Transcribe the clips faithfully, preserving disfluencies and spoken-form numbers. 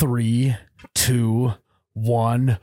Three, two, one.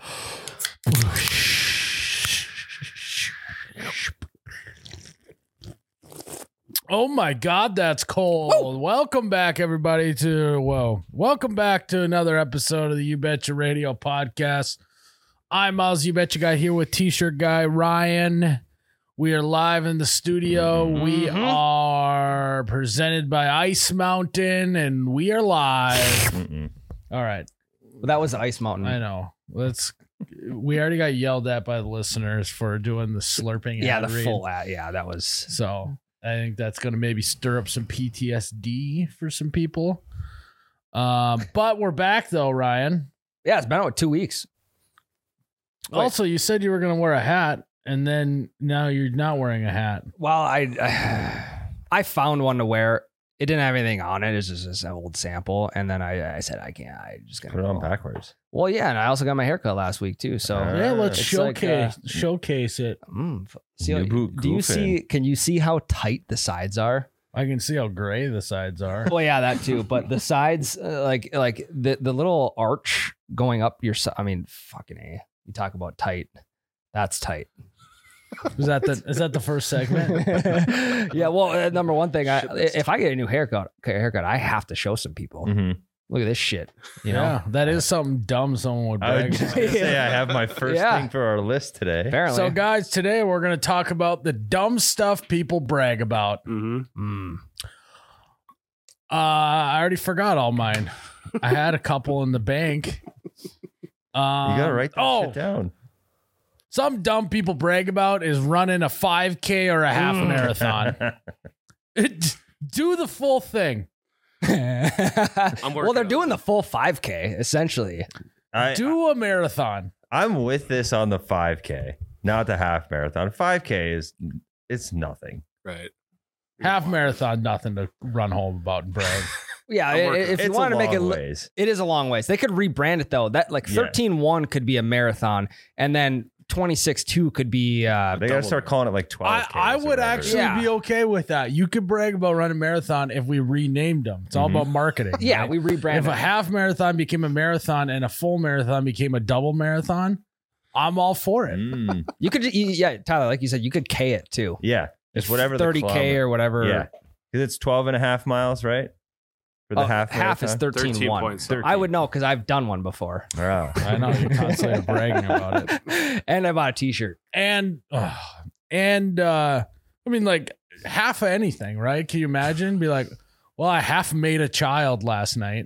Oh my God, that's cold. Whoa. Welcome back, everybody, to, whoa. Welcome back to another episode of the You Betcha Radio podcast. I'm Miles, You Betcha Guy, here with T-shirt guy Ryan. We are live in the studio. Mm-hmm. We are presented by Ice Mountain, and we are live. Mm-mm. All right. Well, that was Ice Mountain. I know. Let's. We already got yelled at by the listeners for doing the slurping. Yeah, ad the read. full ad. Yeah, that was. So I think that's going to maybe stir up some P T S D for some people. Um, but we're back though, Ryan. Yeah, it's been about two weeks. Wait. Also, you said you were going to wear a hat, and then now you're not wearing a hat. Well, I I, I found one to wear. It didn't have anything on it. It's just this old sample. And then I, I said, I can't. I just got to put it on backwards. Well, yeah. And I also got my haircut last week too. So uh, yeah, let's showcase like, uh, showcase it. Mm, see how, do you see? Can you see how tight the sides are? I can see how gray the sides are. Well, yeah, that too. But the sides, uh, like like the the little arch going up your side. I mean, fucking A. You talk about tight. That's tight. Is that the is that the first segment? Yeah. Well, uh, number one thing, I, if I get a new haircut, haircut, I have to show some people. Mm-hmm. Look at this shit. You know, yeah, that is something dumb someone would I brag. would just gonna say I have my first Yeah. thing for our list today. Apparently. So, guys, today we're going to talk about the dumb stuff people brag about. Mm-hmm. Mm. Uh, I already forgot all mine. I had a couple in the bank. Um, You gotta write that oh, shit down. Some dumb people brag about is running a five K or a half Mm. marathon. It, do the full thing. Well, they're doing the full five K essentially. I, do a marathon. I'm with this on the five K, not the half marathon. five K is it's nothing. Right. Half marathon, nothing to run home about and brag. Yeah, if you it's want a to make it, long li- ways. it is a long ways. They could rebrand it though. That like Yeah. thirteen one could be a marathon, and then twenty-six two could be. Uh, They gotta start calling it like twelve. I, I would actually Yeah. be okay with that. You could brag about running a marathon if we renamed them. It's all Mhm. about marketing. Yeah, right? we rebrand If it. a half marathon became a marathon and a full marathon became a double marathon, I'm all for it. Mm, You could, you- yeah, Tyler, like you said, you could K it too. yeah, it's whatever the thirty K kilometer- or whatever. Yeah, because it's twelve and a half miles, right? For the Oh, half half is marathon? thirteen thirteen one. points. I would know because I've done one before. Wow. I know you're constantly bragging about it. And I bought a t-shirt. And uh, and uh, I mean, like half of anything, right? Can you imagine? Be like, well, I half made a child last night.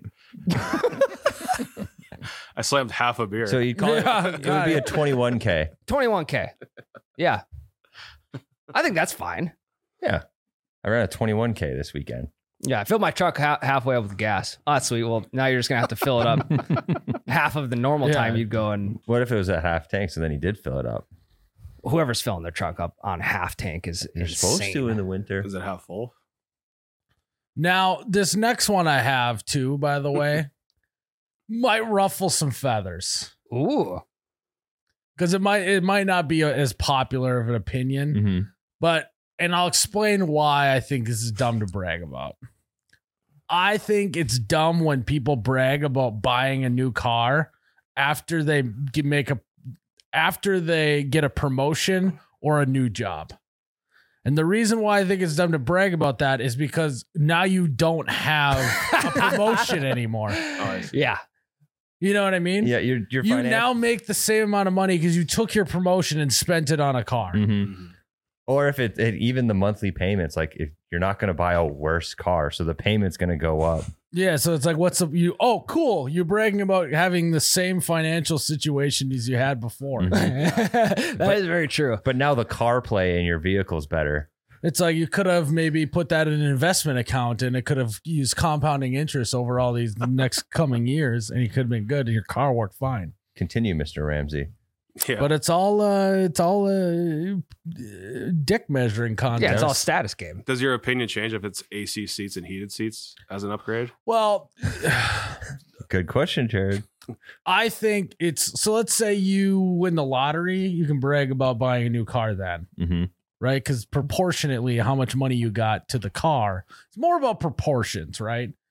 I slammed half a beer. So you'd call Yeah, it, it would be a twenty-one K. twenty-one K. Yeah. I think that's fine. Yeah. I ran a twenty-one K this weekend. Yeah, I filled my truck ha- halfway up with gas. Oh, that's sweet. Well, now you're just going to have to fill it up half of the normal Yeah. time you'd go, and What if it was at half tank, so then he did fill it up? whoever's filling their truck up on half tank is You're insane. supposed to in the winter. Is it half full? Now, this next one I have too, by the way, might ruffle some feathers Ooh. because it might it might not be a, as popular of an opinion, Mm-hmm. but and I'll explain why I think this is dumb to brag about. I think it's dumb when people brag about buying a new car after they get- make a after they get a promotion or a new job. And the reason why I think it's dumb to brag about that is because now you don't have a promotion anymore. I see. Yeah. You know what I mean? Yeah, you're you're You finan- now make the same amount of money because you took your promotion and spent it on a car. Mhm. Or if it, it even the monthly payments, like if you're not going to buy a worse car, so the payment's going to go up. Yeah, so it's like, what's up? You oh, cool. You're bragging about having the same financial situation as you had before. Mhm. That is very true. But now the car play in your vehicle's better. It's like you could have maybe put that in an investment account and it could have used compounding interest over all these next coming years, and you could have been good and your car worked fine. Continue, Mister Ramsey. Yeah. But it's all uh, it's all uh, dick measuring contest. Yeah, it's all status game. Does your opinion change if it's A C seats and heated seats as an upgrade? Well, Good question, Jared. I think it's so. Let's say you win the lottery, you can brag about buying a new car then. Mm-hmm. Right, because proportionately, how much money you got to the car, it's more about proportions, right?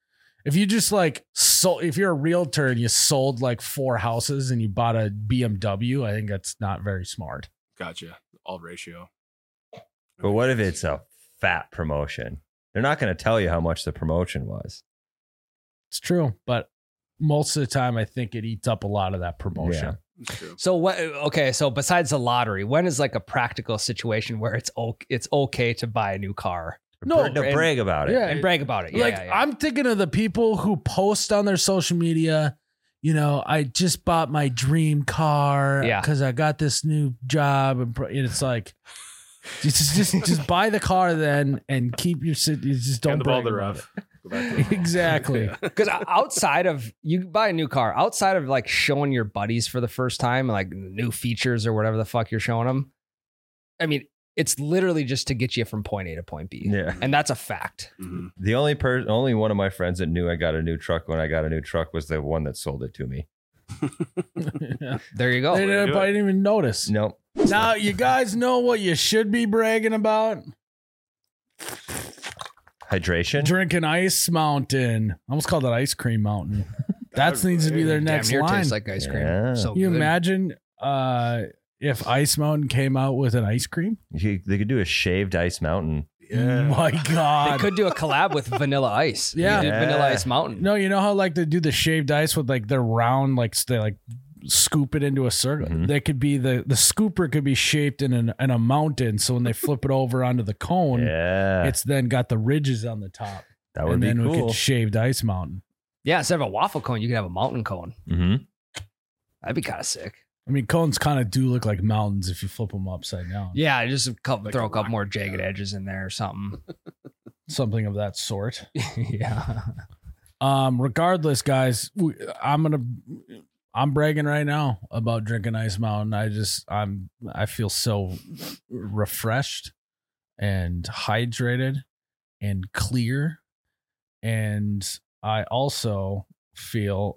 If you just like sold, if you're a realtor and you sold like four houses and you bought a B M W, I think that's not very smart. Gotcha. All ratio. But what if it's a fat promotion? They're not going to tell you how much the promotion was. It's true, but most of the time, I think it eats up a lot of that promotion. It's true. So what? Okay, so besides the lottery, when is like a practical situation where it's okay, it's okay to buy a new car No, to and- brag about it. Yeah. and brag about it? Yeah, like yeah, yeah. I'm thinking of the people who post on their social media, you know, I just bought my dream car Yeah. because I got this new job, and pro- and it's like, just just just buy the car then and keep your sit. You just don't Hand the ball brag to the about ref. Go back to it. Exactly. Yeah. Because outside of you buy a new car, outside of like showing your buddies for the first time, like new features or whatever the fuck you're showing them, I mean, it's literally just to get you from point A to point B, Yeah. and that's a fact. Mhm. The only person, only one of my friends that knew I got a new truck when I got a new truck was the one that sold it to me. Yeah. There you They go. didn't, do probably it. didn't even notice. Nope. Now, you guys know what you should be bragging about? Hydration. Drinking Ice Mountain. I almost called it Ice Cream Mountain. That needs to be their Damn next near line. tastes like ice cream. Yeah. So Can you good. imagine uh, if Ice Mountain came out with an ice cream? You- they could do a shaved ice mountain. Yeah. My They God. could do a collab with Vanilla Ice. Yeah. They did Vanilla Yeah. Ice Mountain. No, you know how like they do the shaved ice with like their round, like they like scoop it into a circle. Mhm. They could be the the scooper could be shaped in an in a mountain. So when they flip it over onto the cone, Yeah. it's then got the ridges on the top. that would and be then we cool. could shaved ice mountain. Yeah, instead of a waffle cone, you could have a mountain cone. hmm That'd be kind of sick. I mean, cones kind of do look like mountains if you flip them upside down. Yeah, just a couple, Like throw a a couple rock. more jagged edges in there or something. Something of that sort. Yeah. Um, regardless, guys, we, I'm gonna I'm bragging right now about drinking Ice Mountain. I just I'm I feel so refreshed and hydrated and clear, and I also feel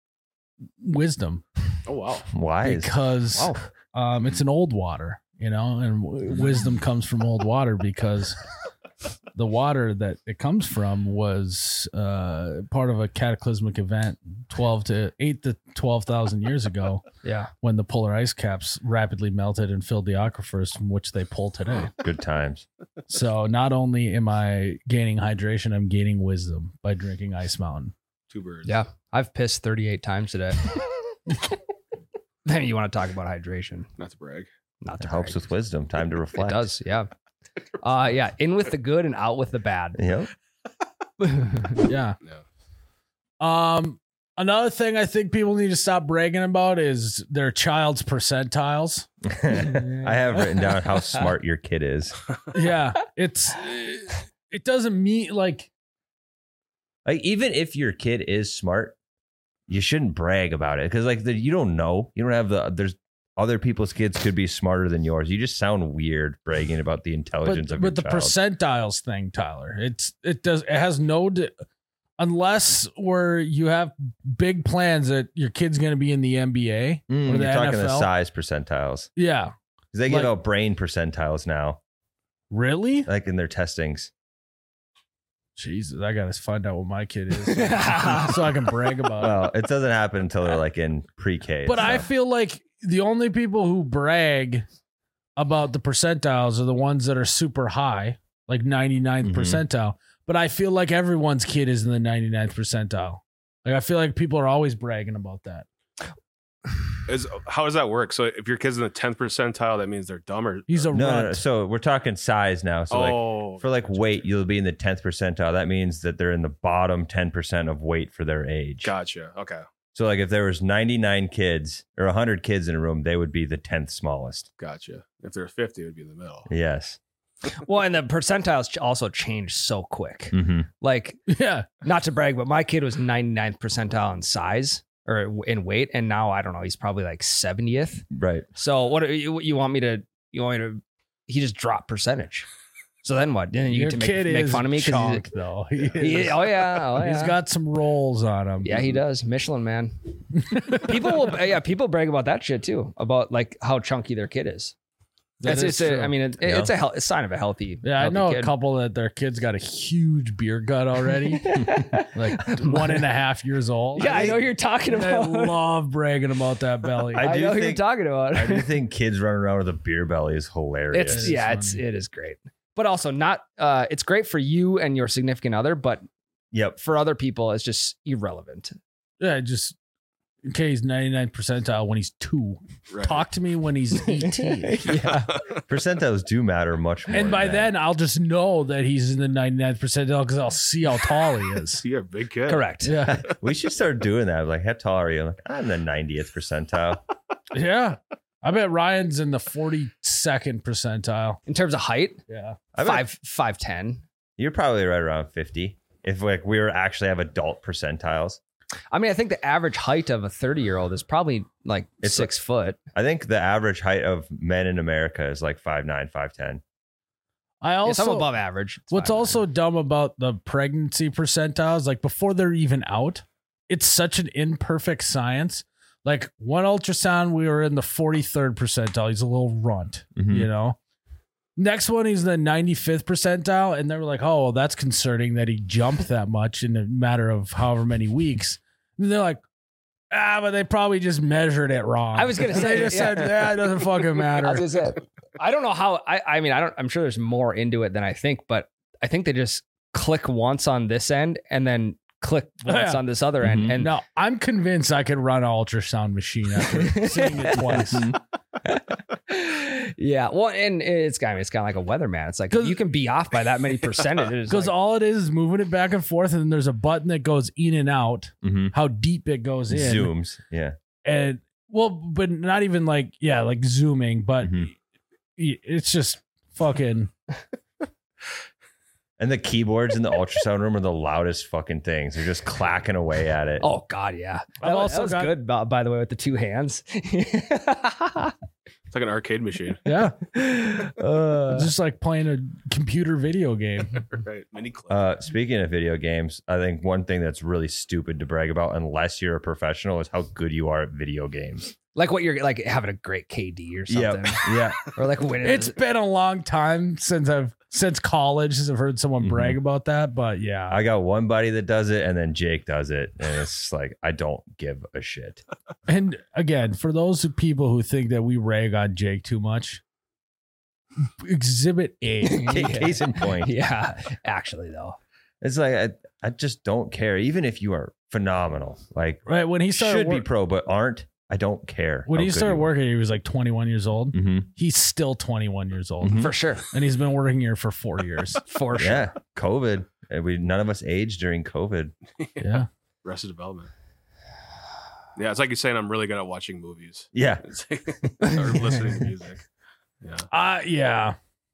wisdom Oh wow. Wise. because Wow. um, it's an old water, you know, and w- wisdom comes from old water because the water that it comes from was uh, part of a cataclysmic event twelve to eight to twelve thousand years ago Yeah. when the polar ice caps rapidly melted and filled the aquifers from which they pull today. Good times. So not only am I gaining hydration, I'm gaining wisdom by drinking Ice Mountain. Two birds. Yeah. I've pissed thirty-eight times today. Then you want to talk about hydration. Not to brag. Not It to helps brag. with wisdom. Time to It reflect. does, yeah. Uh yeah, in with the good and out with the bad. Yep. Yeah. No. Um, another thing I think people need to stop bragging about is their child's percentiles. I have written down how smart your kid is. Yeah, it's it doesn't mean like Like, even if your kid is smart, you shouldn't brag about it because, like, the, you don't know. You don't have the. There's other people's kids could be smarter than yours. You just sound weird bragging about the intelligence but of with the your child. percentiles thing, Tyler. It's it does it has no di- unless where you have big plans that your kid's going to be in the N B A Mm, or the you're talking N F L. the size percentiles Yeah, because they give Like- out brain percentiles now, really? like in their testings. Jesus, I gotta find out what my kid is so I can brag about it. Well, it doesn't happen until they're like in pre-K. But I so. feel like the only people who brag about the percentiles are the ones that are super high, like ninety-ninth Mhm. percentile. But I feel like everyone's kid is in the ninety-ninth percentile. Like I feel like people are always bragging about that. Is how does that work? So if your kid's in the tenth percentile, that means they're dumber. He's a no, no, runt. no. So we're talking size now. So like oh, for like weight, you'll be in the tenth percentile. That means that they're in the bottom ten percent of weight for their age. gotcha. Okay, So like if there was ninety-nine kids or one hundred kids in a room, they would be the tenth smallest. gotcha. If they're fifty, it would be in the middle. Yes. Well, and the percentiles ch- also change so quick. Mm-hmm. Like, Yeah. not to brag, but my kid was ninety-ninth percentile in size or in weight, and now I don't know, he's probably like seventieth. Right. So what you, you want me to? You want me to? He just dropped percentage. So then what? Then you Your get to kid make, make is fun of me because chonk, though. He he, is. oh yeah, oh yeah. He's got some rolls on him. Yeah, he does. Michelin man. People will, yeah, people brag about that shit too, about like how chunky their kid is. That It's, is it's a, true. I mean, it, Yeah. it's a hel- a sign of a healthy. Yeah, I healthy know a kid. couple that their kids got a huge beer gut already, like one and a half years old. Yeah, I know who you're talking And I about. love bragging about that belly. I I, do know who you're think- talking about. I do think kids running around with a beer belly is hilarious. It's is yeah, it's funny. it is great, but also not. Uh, it's great for you and your significant other, but Yep. for other people, it's just irrelevant. Yeah, just in case ninety-nine percentile when he's two. Right. Talk to me when he's E T. Yeah, Percentiles do matter much more. And by than then, I'll just know that he's in the ninety-ninth percentile because I'll see how tall he is. You're a big kid. correct. Yeah. that. We should start doing that. Like, how tall are you? I'm like, I'm the ninetieth percentile. Yeah. I bet Ryan's in the forty-second percentile. In terms of height, Yeah. I bet five five ten. you're probably right around fifty. If like we were actually have adult percentiles. I mean, I think the average height of a thirty year old is probably like It's six foot. I think the average height of men in America is like five nine, five ten. I Yes, I'm also, above average. It's what's fine. also dumb about the pregnancy percentiles, like before they're even out, it's such an imperfect science. Like one ultrasound, we were in the forty-third percentile. He's a little runt, Mhm. you know? Next one, he's the ninety-fifth percentile. And they were like, oh, well, that's concerning that he jumped that much in a matter of however many weeks. And they're like, ah, but they probably just measured it wrong. I was gonna say, they just yeah. said, yeah, it doesn't fucking matter. I was gonna say, I don't know how. I I mean, I don't. I'm sure there's more into it than I think, but I think they just click once on this end and then click once Yeah. on this other Mhm. end. And No, I'm convinced I could run an ultrasound machine after seeing it twice. yeah, well, and it's I mean, it's kind of like a weatherman. It's like 'Cause- you can be off by that many percentages. Because like, all it is is moving it back and forth, and then there's a button that goes in and out, Mm-hmm. how deep it goes in. Zooms. Yeah. And well, but not even like, yeah, like zooming, but Mhm. y- it's just fucking. And the keyboards in the ultrasound room are the loudest fucking things. They're just clacking away at it. oh god, yeah. I've That, was- also that was got- good. By, by the way, with the two hands. It's like an arcade machine. Yeah. Uh, Just like playing a computer video game. Right. Mini clip. Uh, speaking of video games, I think one thing that's really stupid to brag about, unless you're a professional, is how good you are at video games. like what you're like having a great K D or something, Yeah. or like winning. It's been a long time since I've, since college, since I've heard someone Mhm. brag about that. But yeah. I got one buddy that does it, and then Jake does it, and it's just like I don't give a shit. And again, for those who- people who think that we rag on Jake too much, Exhibit A. Ca- Case in point, yeah, actually though. it's like I, I just don't care. Even if you are phenomenal, like Right when he started should be work- pro, but aren't. I don't care. when how he good started you are. working, he was like twenty-one years old. Mm-hmm. He's still twenty-one years old, Mhm. For sure. and he's been working here for four years. For sure. Yeah, COVID. And we none of us aged during COVID. Yeah, Arrested Development. Yeah, it's like you're saying I'm really good at watching movies. Yeah, It's like- or listening to music. Yeah. uh, yeah.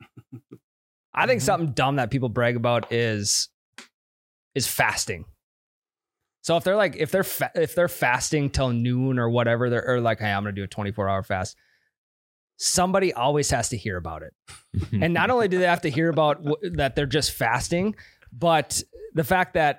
I think something dumb that people brag about is is fasting. So if they're like if they're fa- if they're fasting till noon or whatever, they're or like, hey, I'm gonna do a twenty-four hour fast. Somebody always has to hear about it, and not only do they have to hear about w- that they're just fasting, but the fact that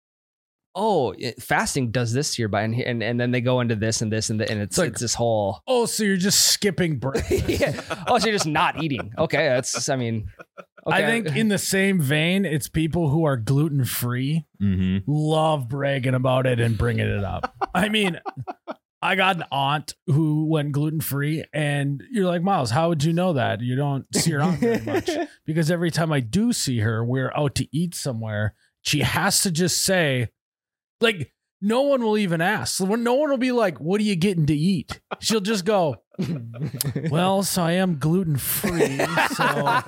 oh, it- fasting does this to your body, and, and and then they go into this and this and the, and it's It's like- it's this whole. Oh, so you're just skipping breakfast? yeah. Oh, so you're just not eating. Okay, that's. I mean, I okay. think in the same vein, it's people who are gluten free hmm love bragging about it and bringing it up. I mean, I got an aunt who went gluten free, and you're like, Miles, how would you know that? You don't see her aunt very much because every time I do see her, we're out to eat somewhere. She has to just say, like, no one will even ask. No one will be like, what are you getting to eat? She'll just go, well, so I am gluten free. So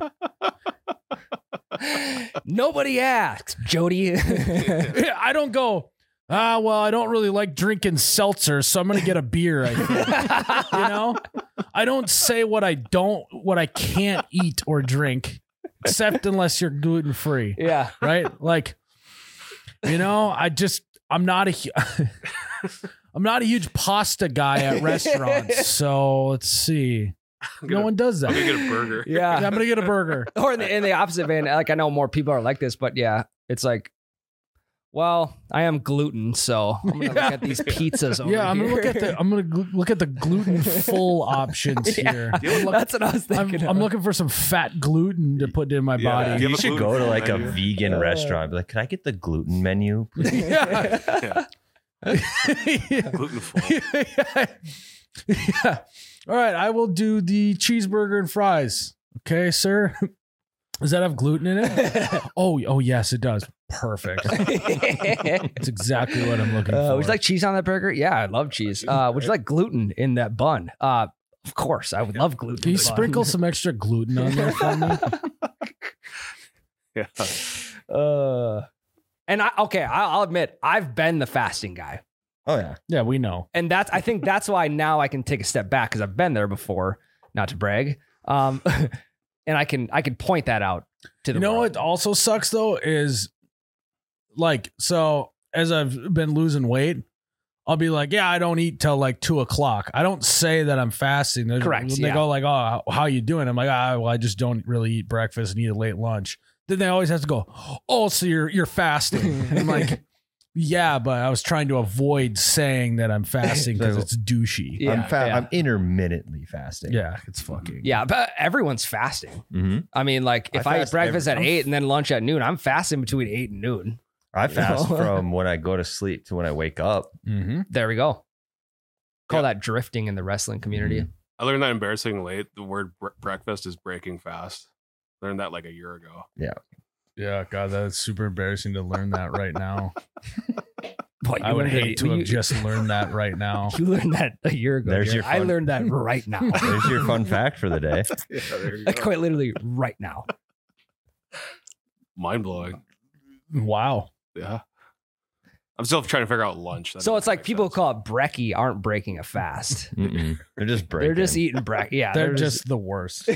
Nobody asks, Jody. I don't go, ah, well, I don't really like drinking seltzer, so I'm going to get a beer. I think. You know, I don't say what I don't, what I can't eat or drink, except unless you're gluten free, yeah. right? Like, you know, I just, I'm not a, hu- I'm not a huge pasta guy at restaurants. So let's see. I'm No gonna- one does that. I'm gonna get a burger. Yeah. I'm going to get a burger. Or in the, in the opposite vein, like I know more people are like this, but yeah, it's like, Well, I am gluten, so I'm gonna Yeah. look at these pizzas over Yeah, I'm gonna here. look at the I'm gonna gl- look at the gluten full options Yeah. here. You I'm, look- That's what I was I'm, thinking. I'm of. looking for some fat gluten to put in my Yeah. body. Do you You have a should gluten go to like a menu? vegan Uh, restaurant. Be like, can I get the gluten menu? Yeah. Yeah. Gluten full. yeah. Yeah. All right, I will do the cheeseburger and fries. Okay, sir. Does that have gluten in it? Oh, oh yes, it does. Perfect. That's exactly what I'm looking Uh, for. would you like cheese on that burger? Yeah, I love cheese. Uh, would you like gluten in that bun? Uh, of course, I would love gluten. Can in you the bun. sprinkle some extra gluten on there for me? Yeah. Uh, and I okay, I- I'll admit I've been the fasting guy, Oh yeah. Yeah, we know. and that's I think that's why now I can take a step back because I've been there before. Not to brag, um, and I can I can point that out to the You know world. what also sucks though is like so as I've been losing weight, I'll be like, yeah, I don't eat till like two o'clock. I don't say that I'm fasting. They're- Correct, They yeah. go like, oh, how, how you doing? I'm like, ah, well, I just don't really eat breakfast and eat a late lunch. Then they always have to go, oh, so you're you're fasting. And I'm like, yeah, but I was trying to avoid saying that I'm fasting because So- it's douchey. Yeah, I'm fa- yeah. I'm intermittently fasting. Yeah, it's fucking. Yeah, but everyone's fasting. hmm I mean, like if I I, eat fast breakfast every- at eight and then lunch at noon, I'm fasting between eight and noon. I fast know? from when I go to sleep to when I wake up. Mm-hmm. There we go. Call Yeah. that drifting in the wrestling community. I learned that embarrassing late. The word bre- breakfast is breaking fast. Learned that like a year ago. Yeah, God, that's super embarrassing to learn that right now. What, I you would learned hate it- to you- have just learned that right now. You learned that a year ago. There's Jared. your I fun- learned that right now. There's your fun fact for the day. Yeah, there you Like, go. quite literally right now. Mind blowing. Wow. Yeah. I'm still trying to figure out lunch. That So doesn't it's like make people who sense. call it brekkie aren't breaking a fast. Mm-mm. They're just breaking. They're just eating brekkie. Yeah, They're just the worst.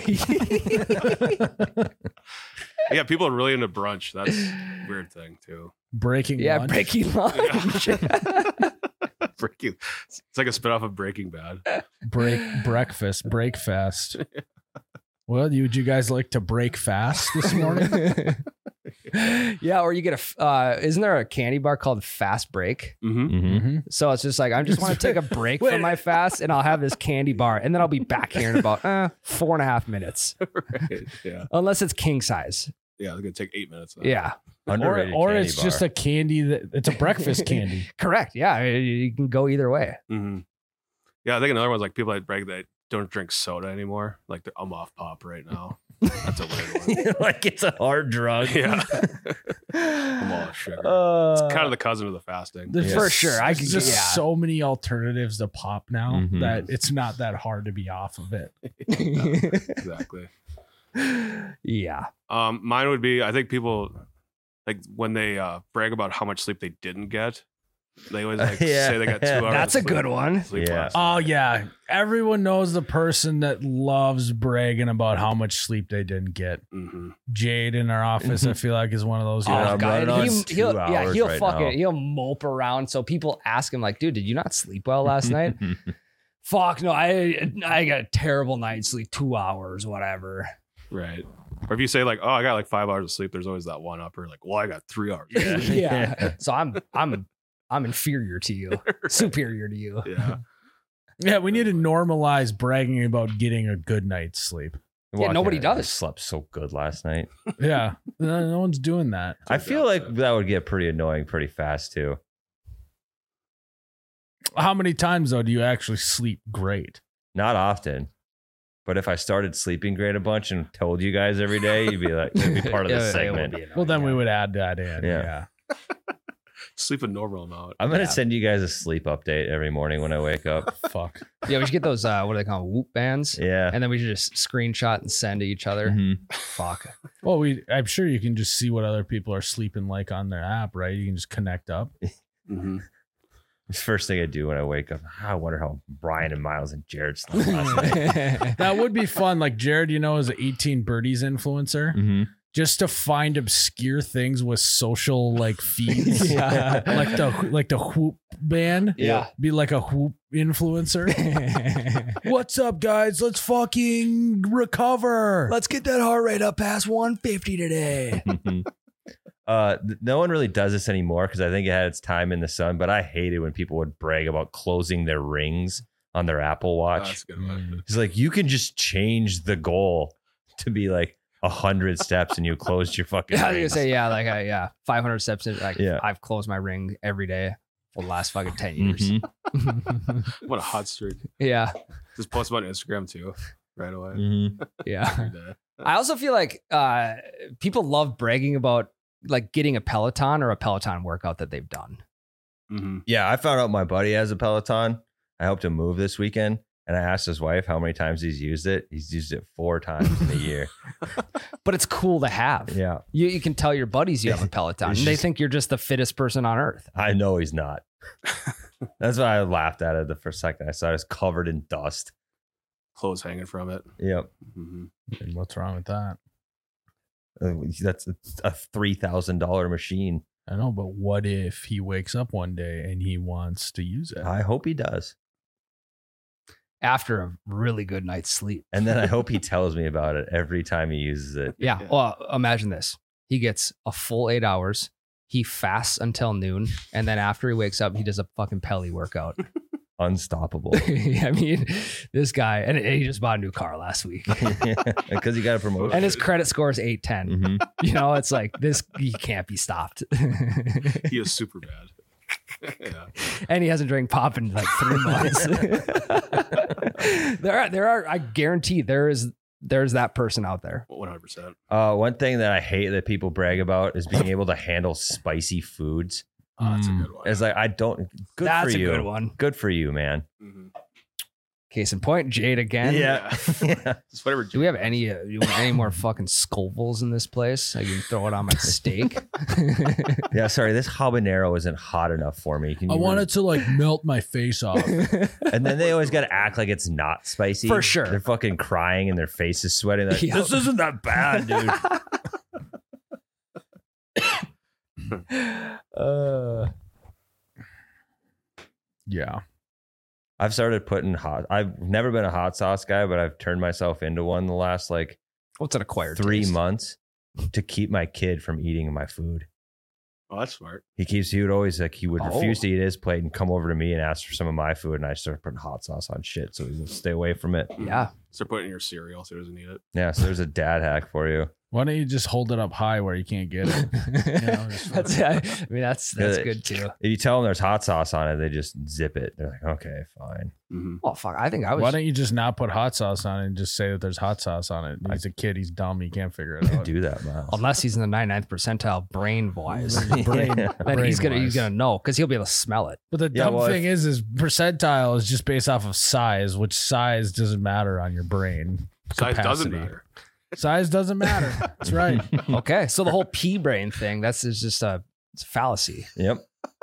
Yeah, people are really into brunch. That's a weird thing too. Breaking yeah, lunch. breaking lunch. Breaking. It's like a spinoff of Breaking Bad. break breakfast, break fast. Well, you would you guys like to break fast this morning? Yeah, or you get a. f- Uh, isn't there a candy bar called Fast Break? Mm-hmm. Mhm. Mm-hmm. So it's just like I just want to take a break Wait. from my fast, and I'll have this candy bar, and then I'll be back here in about uh, four and a half minutes, Right. Yeah. unless it's king size. Yeah. It's gonna take eight minutes. now. Yeah, Or, Underrated or candy it's bar. just a candy that it's a breakfast candy. correct. Yeah, you can go either way. Mm-hmm. Yeah. I think another one's like people that brag that don't drink soda anymore. Like they're- I'm off pop right now. That's a weird one. like it's a hard drug. Yeah. I'm all sugar. Uh, It's kind of the cousin of the fasting. There's For just- sure, I there's could- just yeah. so many alternatives to pop now Mhm. that it's not that hard to be off of it. Exactly. yeah. Um, mine would be I think people like when they uh, brag about how much sleep they didn't get. They always like Yeah. say they got two hours. That's of a good sleep- one. sleep Yeah. last Oh night. yeah, everyone knows the person that loves bragging about how much sleep they didn't get. Mhm. Jade in our office, I feel like is one of those Yeah, guys. I'm God, running on he, two will yeah, hours he'll right fucking now. he'll mope around. So people ask him like, "Dude, did you not sleep well last night?" Fuck no, I I got a terrible night's sleep, two hours, whatever. Right. Or if you say like, oh, I got like five hours of sleep, there's always that one upper like, well, I got three hours. of Yeah. sleep. Yeah. So I'm I'm I'm inferior to you, superior to you. Yeah. Yeah, we need to normalize bragging about getting a good night's sleep. Yeah, nobody Walking out, I does. slept so good last night. Yeah, no, no one's doing that. I feel like that would get pretty annoying pretty fast too. How many times though do you actually sleep great? Not often. But if I started sleeping great a bunch and told you guys every day, you'd be like, it'd be part of the Yeah, it would segment. be annoying, Well, then yeah. we would add that in. Yeah. Yeah. Sleep a normal amount. I'm gonna Yeah. send you guys a sleep update every morning when I wake up. Fuck. Yeah, we should get those. Uh, what do they call them? Whoop bands? Yeah. And then we should just screenshot and send to each other. Mhm. Fuck. Well, we. I'm sure you can just see what other people are sleeping like on their app, right? You can just connect up. Mm-hmm. It's the first thing I do when I wake up. "Ah, I wonder how Brian and Miles and Jared slept last night. That would be fun. Like Jared, you know, is an eighteen birdies influencer. Mhm. Just to find obscure things with social like feeds, Yeah. like the like the whoop band. Yeah. Be like a whoop influencer. What's up, guys? Let's fucking recover. Let's get that heart rate up past one fifty today. Uh, th- no one really does this anymore because I think it had its time in the sun. But I hated when people would brag about closing their rings on their Apple Oh, Watch. that's a good one. It's like you can just change the goal to be like a hundred steps and you closed your fucking. Yeah, I was gonna rings. say yeah, like I, yeah, five hundred steps. In, like Yeah. I've closed my ring every day for the last fucking ten years. Mhm, What a hot streak. Yeah, Just post them on Instagram too, right away. mhm. yeah. Every day. I also feel like uh, people love bragging about like getting a Peloton or a Peloton workout that they've done. Mm-hmm. Yeah, I found out my buddy has a Peloton. I helped him move this weekend, and I asked his wife how many times he's used it. He's used it four times in a year. But it's cool to have. Yeah, You, you can tell your buddies you have a Peloton. It's and they just- think you're just the fittest person on earth. I know he's not. That's why I laughed at it the first second I saw it. It's covered in dust. Clothes hanging from it. Yep. Mm-hmm. And what's wrong with that? Uh, That's a, a three thousand dollars machine. I know, but what if he wakes up one day and he wants to use it? I hope he does. After a really good night's sleep. And then I hope he tells me about it every time he uses it. Yeah. Yeah. Well, imagine this. He gets a full eight hours. He fasts until noon. And then after he wakes up, he does a fucking Pelly workout. Unstoppable. I mean, this guy, and he just bought a new car last week. Because he got a promotion. And his credit score is eight ten. Mhm. You know, it's like this, he can't be stopped. He is super bad. Yeah. And he hasn't drank pop in like three months. there are, there are, I guarantee there is, there's that person out there. one hundred percent. Uh, one thing that I hate that people brag about is being able to handle spicy foods. Oh, that's a Mm. good one. It's like I don't. Good That's for a you. good one. Good for you, man. Mhm. Case in point, Jade again. Yeah. Yeah. Just whatever. Do we have any uh, you want any more fucking Scovilles in this place? I can throw it on my steak. Yeah, sorry, this habanero isn't hot enough for me. Can you I want it to like melt my face off. And then they always got to act like it's not spicy. For sure. They're fucking crying and their face is sweating. They're like, Yep. this isn't that bad, dude. uh, Yeah. I've started putting hot. I've never been a hot sauce guy, but I've turned myself into one the last like what's an acquired three taste? months to keep my kid from eating my food. Oh, that's smart. He keeps. He would always like. He would Oh. refuse to eat his plate and come over to me and ask for some of my food, and I started putting hot sauce on shit, so he would stay away from it. Yeah. Start putting it in your cereal so he doesn't eat it. Yeah. So there's a dad hack for you. Why don't you just hold it up high where you can't get it? know, just that's, I mean, that's that's Yeah. good too. If you tell them there's hot sauce on it, they just zip it. They're like, okay, fine. Mm-hmm. Oh fuck! I think I was. Why don't you just not put hot sauce on it and just say that there's hot sauce on it? He's a kid. He's dumb. He can't figure it out. Do that, Miles. Unless he's in the ninety-ninth percentile brain wise, Brain- Yeah. then he's gonna he's brain-wise. gonna know because he'll be able to smell it. But the Yeah, dumb well, thing if- is, is percentile is just based off of size, which size doesn't matter on your brain. Size doesn't capacity. matter. Size doesn't matter. That's right. Okay, so the whole pea brain thing that's is just a, it's a fallacy. Yep.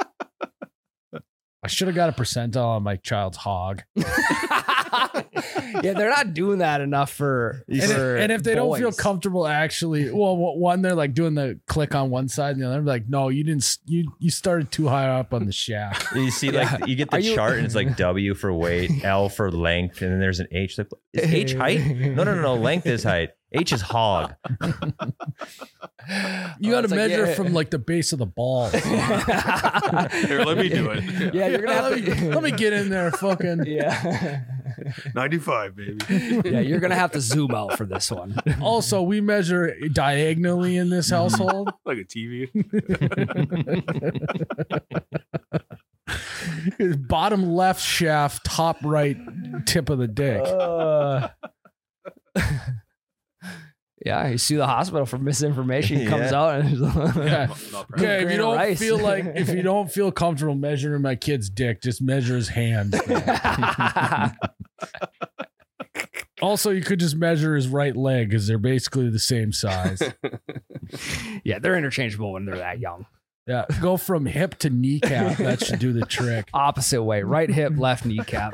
I should have got a percentile on my child's hog. Yeah, they're not doing that enough for. And, for if, and if they don't feel boys. comfortable, actually, well, one they're like doing the click on one side, and the other they're like, no, you didn't. s- You you started too high up on the shaft. You see, like Yeah. you get the Are you- chart, and it's like W for weight, L for length, and then there's an H. Like, is H height? No, no, no, no. Length is height. H is hog. You Oh, got to it's like, measure yeah. from like the base of the ball. Here, let me do it. Yeah, you're gonna have let, me, to. let me get in there, fucking. Yeah, ninety-five, baby. yeah, you're gonna have to zoom out for this one. Also, we measure diagonally in this household. Like a T V. Bottom left shaft, top right tip of the dick. Uh, yeah, you sue the hospital for misinformation. He comes Yeah. out and Yeah. Not, not Good Okay, if you grain of don't rice. feel like if you don't feel comfortable measuring my kid's dick, just measure his hand. Also, you could just measure his right leg because they're basically the same size. yeah, they're interchangeable when they're that young. Yeah, go from hip to kneecap. That should do the trick. Opposite way, right hip, left kneecap.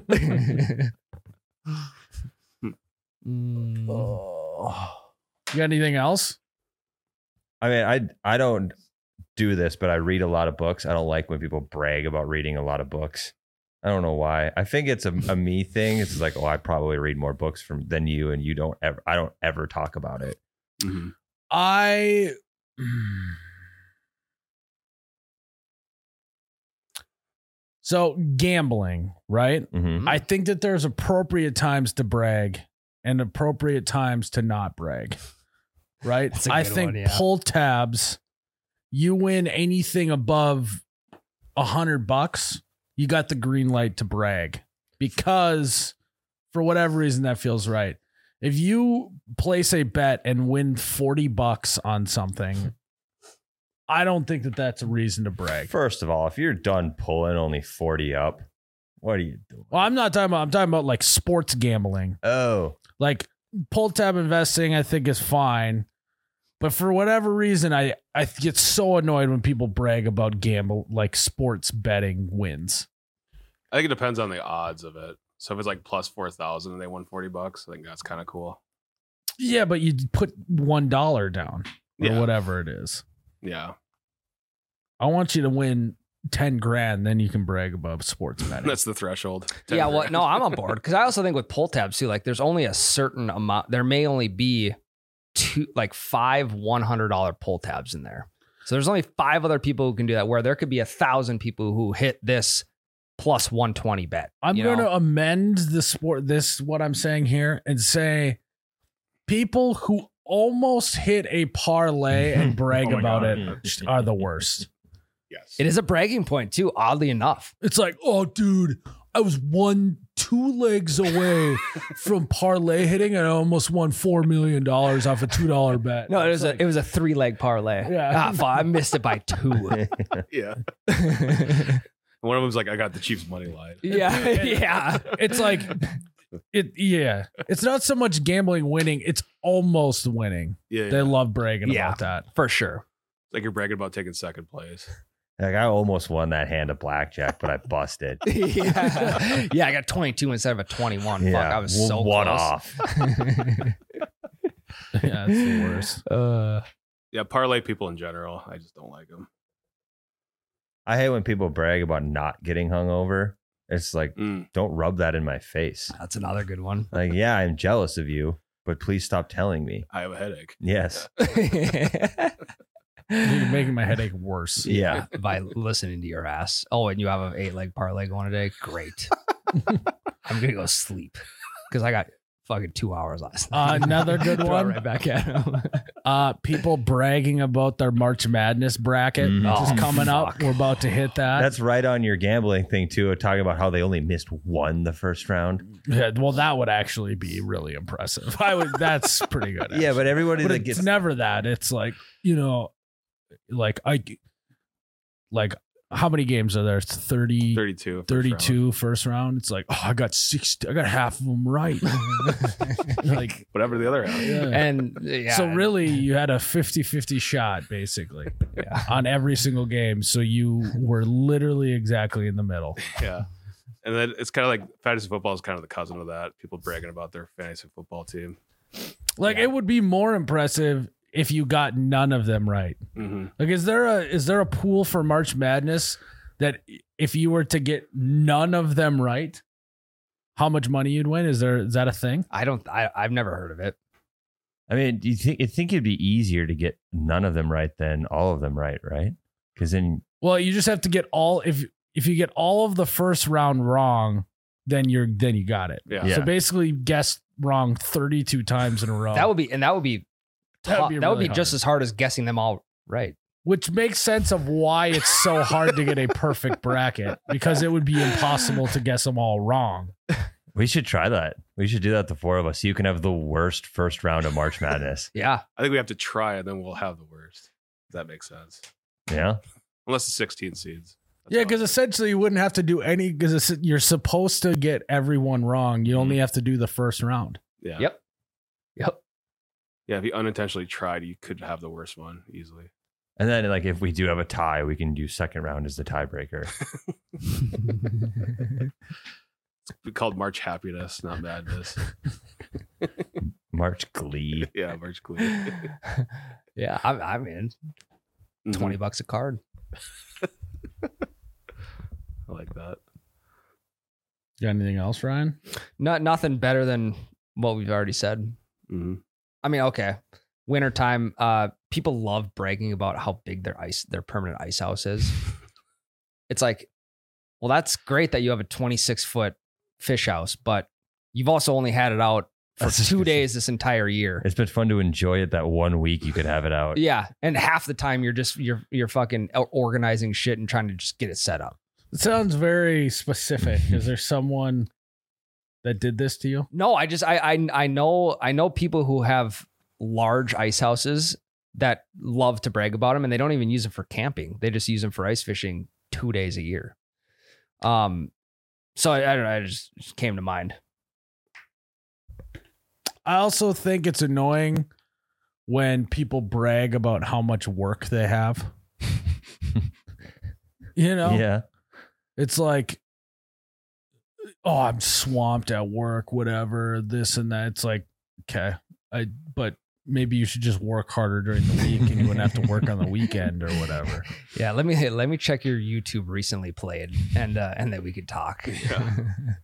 Mm. Oh. You got anything else? I mean, I I don't do this, but I read a lot of books. I don't like when people brag about reading a lot of books. I don't know why. I think it's a, a me thing. It's like, oh, I probably read more books from than you, and you don't ever. I don't ever talk about it. Mhm. I So gambling, right? Mhm. I think that there's appropriate times to brag and appropriate times to not brag. Right? That's a I good think one, yeah. pull tabs, you win anything above a hundred bucks, you got the green light to brag because for whatever reason that feels right. If you place a bet and win forty bucks on something, I don't think that that's a reason to brag. First of all, if you're done pulling only forty up, what are you doing? Well, I'm not talking about, I'm talking about like sports gambling. Oh, Like pull tab investing, I think is fine. But for whatever reason, I, I get so annoyed when people brag about gamble, like sports betting wins. I think it depends on the odds of it. So if it's like plus four thousand and they won forty bucks, I think that's kind of cool. Yeah, but you put one dollar down or Yeah. whatever it is. Yeah. I want you to win ten grand, then you can brag about sports betting. That's the threshold. ten Yeah, well, grand. no, I'm on board because I also think with pull tabs too, like there's only a certain amount. There may only be two, like five one hundred dollar pull tabs in there. So there's only five other people who can do that. Where there could be a thousand people who hit this plus one twenty bet. I'm you going to know? amend the sport, this, what I'm saying here, and say people who almost hit a parlay and brag Oh my about God. it are the worst. Yes. It is a bragging point too. Oddly enough, It's like, oh, dude, I was one, two legs away from parlay hitting, and I almost won four million dollars off a two dollar bet. no, it was It's a like, it was a three leg parlay. Yeah. Ah, fuck, I missed it by two. Yeah. One of them's like, I got the Chiefs money line. yeah, yeah. it's like, it, yeah. It's not so much gambling winning, it's almost winning. Yeah. They yeah. love bragging Yeah. about that. For sure. Like you're bragging about taking second place. like I almost won that hand of blackjack, but I busted. yeah. yeah, I got twenty-two instead of a twenty-one. Fuck, I was one- so one close. off. Yeah, it's the worst. uh, Yeah. Parlay people in general. I just don't like them. I hate when people brag about not getting hungover. It's like, Mm. don't rub that in my face. that's another good one. Like, yeah, I'm jealous of you, but please stop telling me. I have a headache. Yes. You're making my headache worse. Yeah. By listening to your ass. Oh, and you have an eight leg parlay going today? Great. I'm gonna go sleep because I got fucking two hours last night. Uh, another good Throw it one. right back at him. Uh, people bragging about their March Madness bracket Mhm. which is Oh, coming up. fuck. We're about to hit that. That's right on your gambling thing, too, talking about how they only missed one the first round. Yeah, well, that would actually be really impressive. I would. That's pretty good. Yeah, but everybody but that it's gets. never that. It's like, you know, like I, like how many games are there? It's thirty, thirty-two. first thirty-two first round. It's like, oh, I got sixty. I got half of them right. like, round. Whatever the other round. yeah. And yeah, So really, you had a fifty-fifty shot basically yeah. on every single game. So you were literally exactly in the middle. Yeah. And then it's kind of like fantasy football is kind of the cousin of that. People bragging about their fantasy football team. Like Yeah. it would be more impressive if you got none of them right. Mm-hmm. Like, is there a is there a pool for March Madness that if you were to get none of them right, how much money you'd win? Is there is that a thing? I don't. I, I've never heard of it. I mean, do you think you think it'd be easier to get none of them right than all of them right, right? Because then, Well, you just have to get all if if you get all of the first round wrong, then you're then you got it. Yeah. Yeah. So basically, guess wrong thirty-two times in a row. That would be, and that would be, That would tou- be that would really be just hard. as hard as guessing them all right. Which makes sense of why it's so hard to get a perfect bracket because it would be impossible to guess them all wrong. we should try that. We should do that, the four of us. So you can have the worst first round of March Madness. Yeah. I think we have to try and then we'll have the worst. If that makes sense. Yeah. Unless it's sixteen seeds. That's Yeah, all. because essentially you wouldn't have to do any because you're supposed to get everyone wrong. You only have to do the first round. Yeah. Yep. Yep. Yeah. If you unintentionally tried, you could have the worst one easily. And then, like, if we do have a tie, we can do second round as the tiebreaker. It's called March Happiness, not Madness. March Glee. Yeah. March Glee. Yeah. I'm, I'm in. Mhm. twenty bucks a card. I like that. Got anything else, Ryan? Not nothing better than what we've already said. hmm I mean, okay. Wintertime, uh, people love bragging about how big their ice, their permanent ice house is. It's like, well, that's great that you have a twenty-six foot fish house, but you've also only had it out for That's just two gonna- days this entire year. It's been fun to enjoy it that one week you could have it out. Yeah, and half the time you're just you're you're fucking organizing shit and trying to just get it set up. It sounds very specific. Is there someone that did this to you? No, I just I I I know I know people who have large ice houses that love to brag about them, and they don't even use them for camping. They just use them for ice fishing two days a year. Um, so I, I don't know. It just, just came to mind. I also think it's annoying when people brag about how much work they have. You know? Yeah. It's like, oh, I'm swamped at work, whatever, this and that. It's like, okay, I but maybe you should just work harder during the week and you wouldn't have to work on the weekend or whatever. Yeah, let me let me check your YouTube recently played, and uh, and then we could talk. Yeah.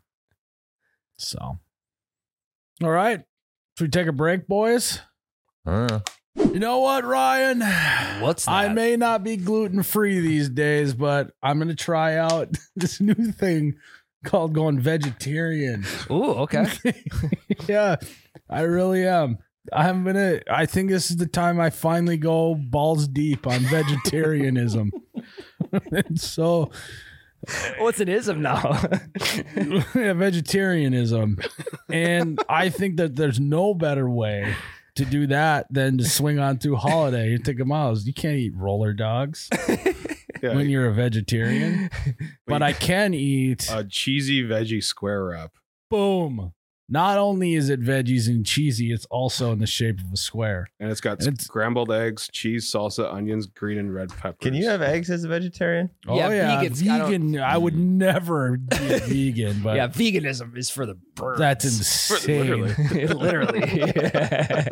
So, all right. Should we take a break, boys? Uh, You know what, Ryan? What's that? I may not be gluten free these days, but I'm going to try out this new thing called going vegetarian. Ooh, okay. Yeah, I really am. I'm going to, I think this is the time I finally go balls deep on vegetarianism. And so, What's an ism now? yeah, vegetarianism. And I think that there's no better way to do that than to swing on through holiday. You think of Miles, you can't eat roller dogs Yeah, when you're a vegetarian, but I can eat. a cheesy veggie square wrap. Boom. Not only is it veggies and cheesy, it's also in the shape of a square. And it's got It's- scrambled eggs, cheese, salsa, onions, green and red peppers. can you have eggs as a vegetarian? Yeah, oh yeah, vegans, I don't- vegan. I, would never be a vegan, but Yeah, veganism is for the birds. that's insane. Literally. Literally.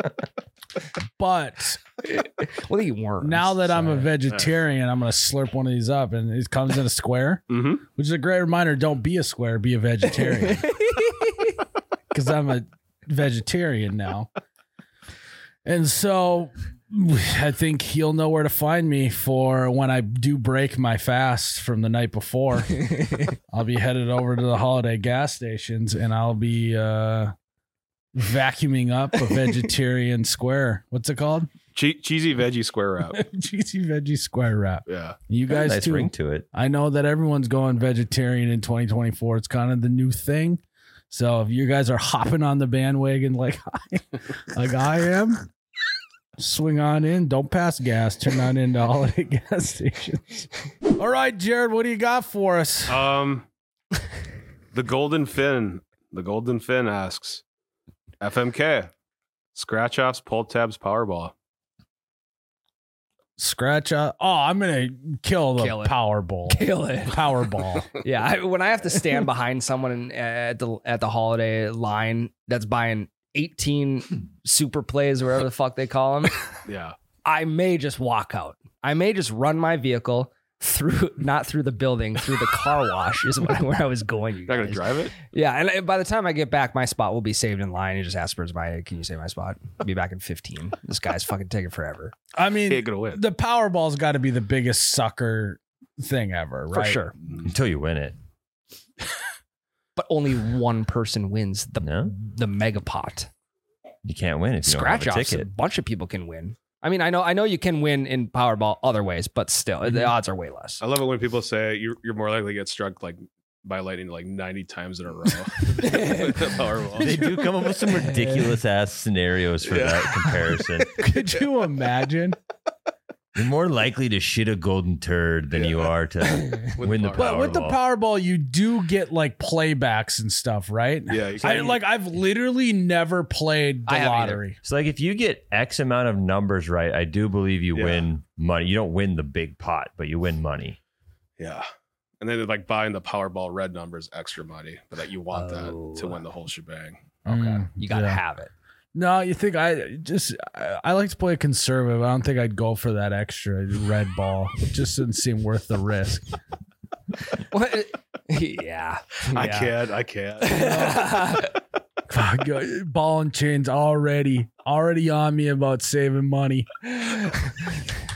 But Well, they eat worms. now that I'm a so- vegetarian, I'm gonna slurp one of these up, and it comes in a square, Mm-hmm. which is a great reminder. Don't be a square, be a vegetarian. Because I'm a vegetarian now. And so I think he'll know where to find me for when I do break my fast from the night before. I'll be headed over to the holiday gas stations and I'll be uh, vacuuming up a vegetarian square. What's it called? Che- cheesy veggie square wrap. Cheesy veggie square wrap. Yeah. You guys nice too. ring to it. I know that everyone's going vegetarian in twenty twenty-four. It's kind of the new thing. So if you guys are hopping on the bandwagon like I, like I am, swing on in. Don't pass gas. Turn on into holiday gas stations. All right, Jared, what do you got for us? Um, the Golden Fin. The Golden Fin asks, F M K, scratch offs, pull tabs, Powerball. Scratch up. Oh, I'm gonna kill the Kill it. Powerball. Kill it. Powerball. Yeah, I, when I have to stand behind someone in, at the at the holiday line that's buying eighteen super plays or whatever the fuck they call them, Yeah. I may just walk out. I may just run my vehicle through, not through the building, through the car wash is where I was going. You You're not going to guys. drive it? Yeah, and by the time I get back, my spot will be saved in line. You just ask for my, can you save my spot? I'll be back in fifteen. This guy's fucking taking forever. I mean, Ain't going to win. the Powerball's got to be the biggest sucker thing ever, For right? sure. Until you win it. But only one person wins the No? the mega pot. You can't win if you Scratch don't have a offs, a ticket. bunch of people can win. I mean, I know I know you can win in Powerball other ways, but still, Mm-hmm. the odds are way less. I love it when people say you're, you're more likely to get struck like by lightning like ninety times in a row. The Powerball. They do come up with some ridiculous ass scenarios for Yeah. that comparison. Could you imagine? You're more likely to shit a golden turd than you are to With win the Powerball. But with the Powerball. Powerball, you do get like playbacks and stuff, right? Yeah, you I, can, like I've literally never played the I haven't either. lottery. So like if you get X amount of numbers right, I do believe you Yeah. win money. You don't win the big pot, but you win money. yeah. And then like buying the Powerball red numbers extra money, but that you want Oh. that to win the whole shebang. Okay, Mm, you gotta yeah. have it. No, you think I just I, I like to play conservative. I don't think I'd go for that extra red ball. It just doesn't seem worth the risk. What? Yeah, I Yeah. can't. I can't. Fuck, ball and chains already already on me about saving money. Just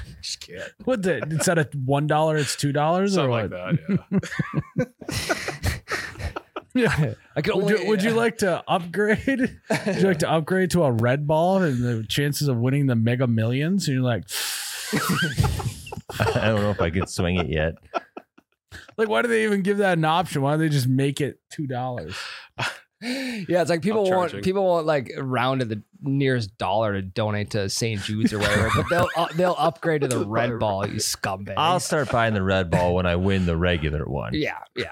can't. What the instead of one dollar, it's two dollars or Something what? like that. Yeah. Yeah. I could Would only, you, would you like to upgrade? Would you like to upgrade to a red ball and the chances of winning the Mega Millions? And you're like, I don't know if I could swing it yet. like, why do they even give that an option? Why don't they just make it two dollars? Yeah, it's like people want Upcharging. people want like round to the nearest dollar to donate to Saint Jude's or whatever, but they'll uh, they'll upgrade to the red ball. You scumbag. I'll start buying the red ball when I win the regular one. yeah, yeah.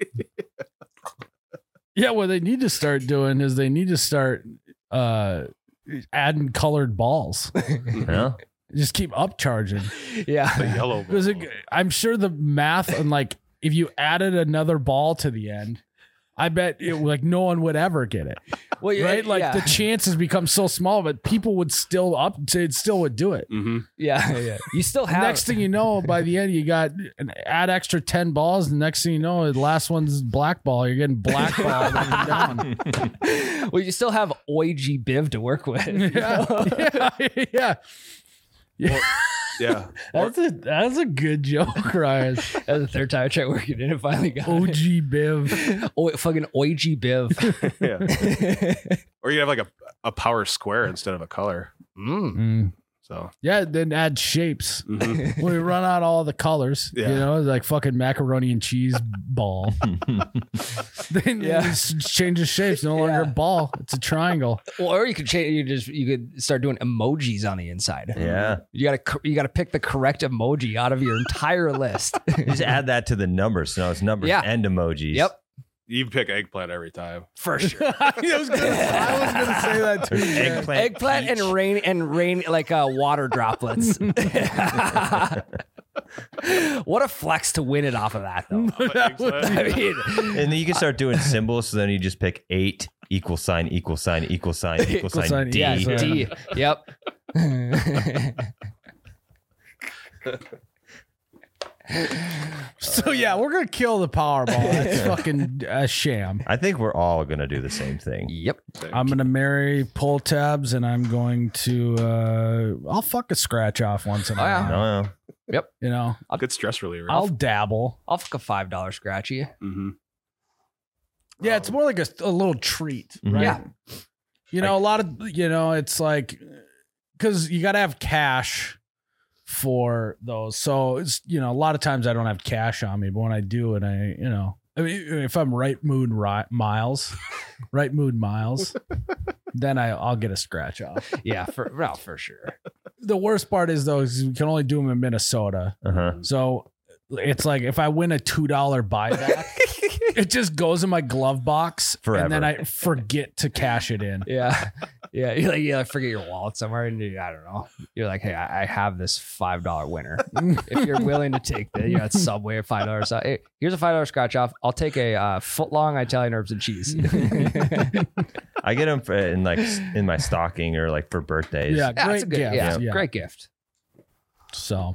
Yeah, what they need to start doing is they need to start uh, adding colored balls. You know? Just keep upcharging. The Yeah. yellow Because ball. I'm sure the math and like if you added another ball to the end, I bet it, like no one would ever get it. Well, yeah, Right? Like yeah. the chances become so small, but people would still up it still would do it. Mhm. yeah, yeah. You still have Next thing you know, by the end you got an add extra ten balls. The next thing you know, the last one's black ball. You're getting black ball down. well, you still have O G Biv to work with. you Yeah, know? yeah, yeah. Yeah. Yeah. That's a that's a good joke, Ryan. That was the third time I tried working in it. Finally got O it. G Biv. Oh, fucking O G Biv. Yeah. Or you have like a, a power square instead of a color. mm. Mm. So Yeah, then add shapes. mhm. When we run out all the colors, Yeah. you know, like fucking macaroni and cheese ball. Then Yeah. you just change the shapes. No longer a Yeah. ball. It's a triangle. Well, or you could change. You just you could start doing emojis on the inside. Yeah. You gotta you gotta pick the correct emoji out of your entire list. Just add that to the numbers. So now it's numbers Yeah. and emojis. Yep, You pick eggplant every time. for sure. I was gonna, I was gonna say that too. Jack. Eggplant, Eggplant peach. and rain and rain like uh, water droplets. What a flex to win it off of that, though. That would I be- mean, And then you can start doing symbols. So then you just pick eight, equal sign, equal sign, equal sign, equal, Equal sign, sign, D. yeah, so- D. Yep. So yeah, we're gonna kill the Powerball. That's fucking a sham. I think we're all going to do the same thing. Yep. I'm gonna marry pull tabs, and I'm going to. uh I'll fuck a scratch off once in a Oh, yeah. while. No, no. You know, Good stress reliever. I'll dabble. I'll fuck a five dollar scratchy. hmm Yeah, it's more like a, a little treat, Mhm. right? Yeah. You know, a lot of you know, it's like because you got to have cash for those. So it's you know, a lot of times I don't have cash on me, but when I do, and I you know, I mean, if I'm right mood ri- miles, right mood miles, then I I'll get a scratch off. Yeah, for well, for sure. The worst part is though, is we can only do them in Minnesota. Uh huh. So it's like if I win a two dollar buyback, it just goes in my glove box, and then Forever. I forget to cash it in. Yeah. Yeah. You like, you like forget your wallet somewhere and you, I don't know. You're like, hey, I, I have this five dollar winner. If you're willing to take the, you're at Subway, a five dollars. Hey, here's a five dollar scratch off. I'll take a uh, foot long Italian herbs and cheese. I get them for, in like in my stocking or like for birthdays. Yeah, Yeah, great it's a good, gift. yeah, Yeah. great gift. So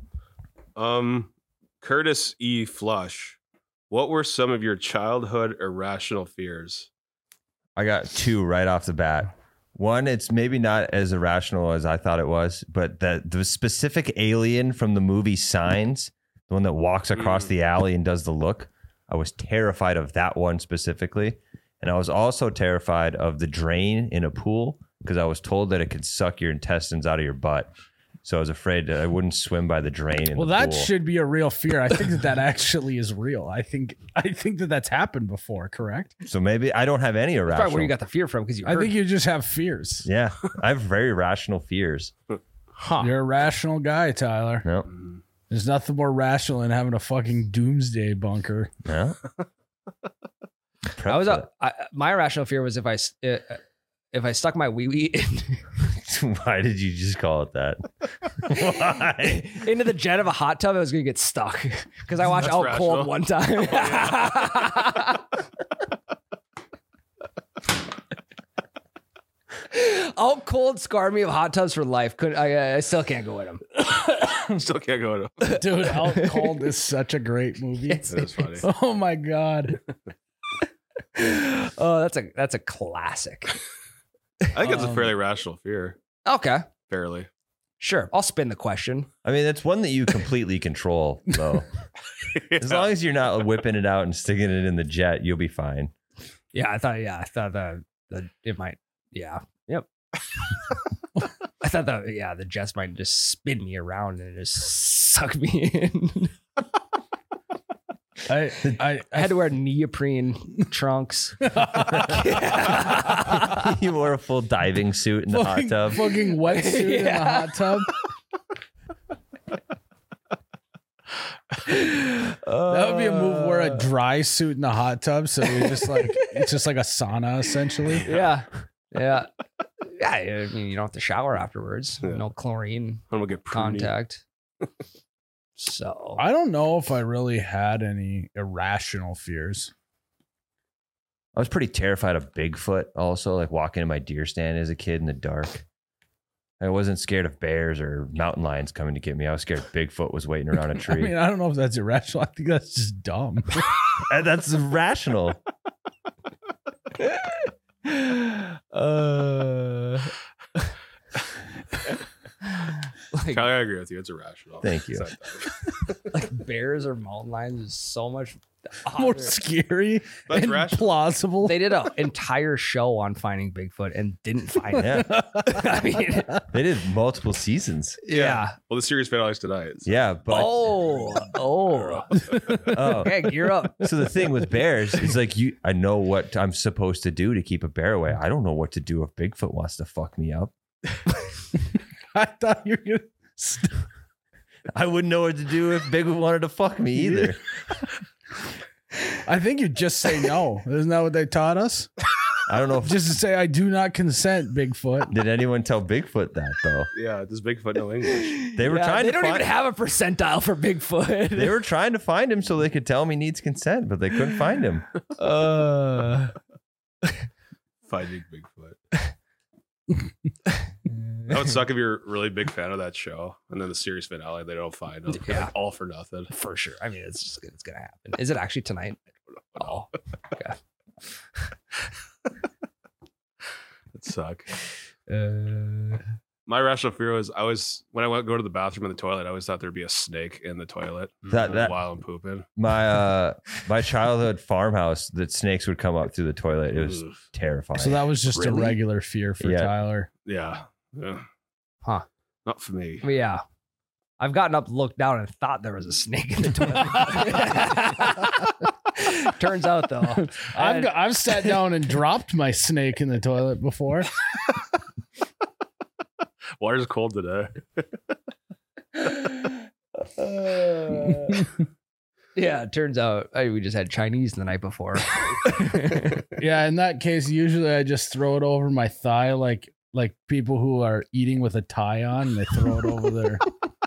Um, Curtis E. Flush, what were some of your childhood irrational fears? I got two right off the bat. One, it's maybe not as irrational as I thought it was, but that the specific alien from the movie Signs, the one that walks across Mm. the alley and does the look, I was terrified of that one specifically. And I was also terrified of the drain in a pool because I was told that it could suck your intestines out of your butt. So I was afraid that I wouldn't swim by the drain in well, the that pool. should be a real fear. I think that that actually is real. I think I think that that's happened before. Correct? So maybe I don't have any That's irrational. probably where you got the fear from because you I heard think you just have fears. Yeah, I have very rational fears. huh. You're a rational guy, Tyler. No, Mhm. There's nothing more rational than having a fucking doomsday bunker. no. I was a, I, my irrational fear was if I s- uh, if I stuck my wee wee in, Why did you just call it that? Why? into the jet of a hot tub, I was gonna get stuck because I watched That's Out rational. Cold one time. Out Cold scarred me of hot tubs for life. Couldn't I? I still can't go in them. Still can't go to. Dude, Out Cold is such a great movie. It's- That is funny. Oh my god. Oh, that's a that's a classic. I think it's a Um, fairly rational fear. Okay. Fairly. Sure, I'll spin the question. I mean, that's one that you completely control, though. As long as you're not whipping it out and sticking it in the jet, you'll be fine. Yeah, I thought. Yeah, I thought that the it might. Yeah. Yep. I thought that. Yeah, the jets might just spin me around and just suck me in. I, I, I had to wear neoprene trunks. You wore a full diving suit in the fucking, hot tub. fucking wetsuit in the Yeah. hot tub. That would be a move. Wear a dry suit in the hot tub, so you're just like it's just like a sauna essentially. Yeah. Yeah. Yeah. I mean, you don't have to shower afterwards. Yeah. No chlorine I'm gonna get pruny. contact. So I don't know if I really had any irrational fears. I was pretty terrified of Bigfoot also, like walking in my deer stand as a kid in the dark. I wasn't scared of bears or mountain lions coming to get me. I was scared Bigfoot was waiting around a I tree. mean, I don't know if that's irrational. I think that's just dumb. And that's rational. uh like, Kyle, I agree with you. It's irrational. Thank you. It's not dumb. like bears or mountain lions is so much More hotter. scary That's and rational. plausible. They did an entire show on finding Bigfoot and didn't find it. Yeah. I mean, They did multiple seasons. yeah. Well, the series finale's tonight. so- Yeah, but Oh, oh. oh. Okay, gear up. So the thing with bears is like you I know what I'm supposed to do to keep a bear away. I don't know what to do if Bigfoot wants to fuck me up. I thought you were gonna st- I wouldn't know what to do if Bigfoot wanted to fuck me either. I think you just say no. Isn't that what they taught us? I don't know if Just to say I do not consent, Bigfoot. did anyone tell Bigfoot that though. Yeah, does Bigfoot know English? They were Yeah, trying they to don't find, even have a percentile for Bigfoot. they were trying to find him so they could tell him he needs consent, but they couldn't find him. uh, Finding Bigfoot. That would suck if you're a really big fan of that show, and then the series finale they don't find them. Yeah. Like, all for nothing. for sure. I mean, it's just it's gonna happen. Is it actually tonight? Oh, It suck. uh, My rational fear was I was when I went go to the bathroom in the toilet. I always thought there'd be a snake in the toilet That- that- while I'm pooping. My uh my childhood farmhouse that snakes would come up through the toilet. It was Ugh. terrifying. So that was just Really? a regular fear for Yeah. Tyler. Yeah. yeah. Huh. Not for me. But yeah, I've gotten up, looked down, and thought there was a snake in the toilet. Turns out though, I've I- got, I've sat down and dropped my snake in the toilet before. Water's cold today. yeah, it turns out I, we just had Chinese the night before. Yeah, in that case, usually I just throw it over my thigh like like people who are eating with a tie on. They throw it over their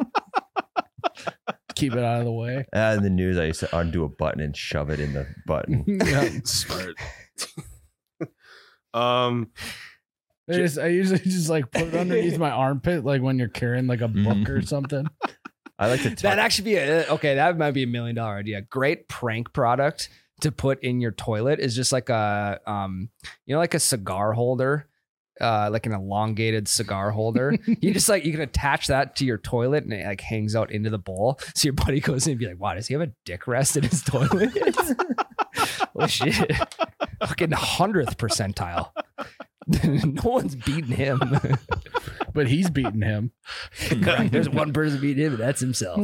keep it out of the way. Uh, in the news, I used to undo a button and shove it in the button. Yeah. Smart. um, I, just, I usually just like put it underneath my armpit, like when you're carrying like a book or something. I like to tuck, That'd actually be a okay. That might be a million dollar idea. Great prank product to put in your toilet is just like a um, you know, like a cigar holder, uh, like an elongated cigar holder. You just like you can attach that to your toilet and it like hangs out into the bowl. So your buddy goes in and be like, "Wow, does he have a dick rest in his toilet?" Oh shit! Fucking hundredth percentile. No one's beating him. But he's beating him. Correct. There's one person beating him, and that's himself.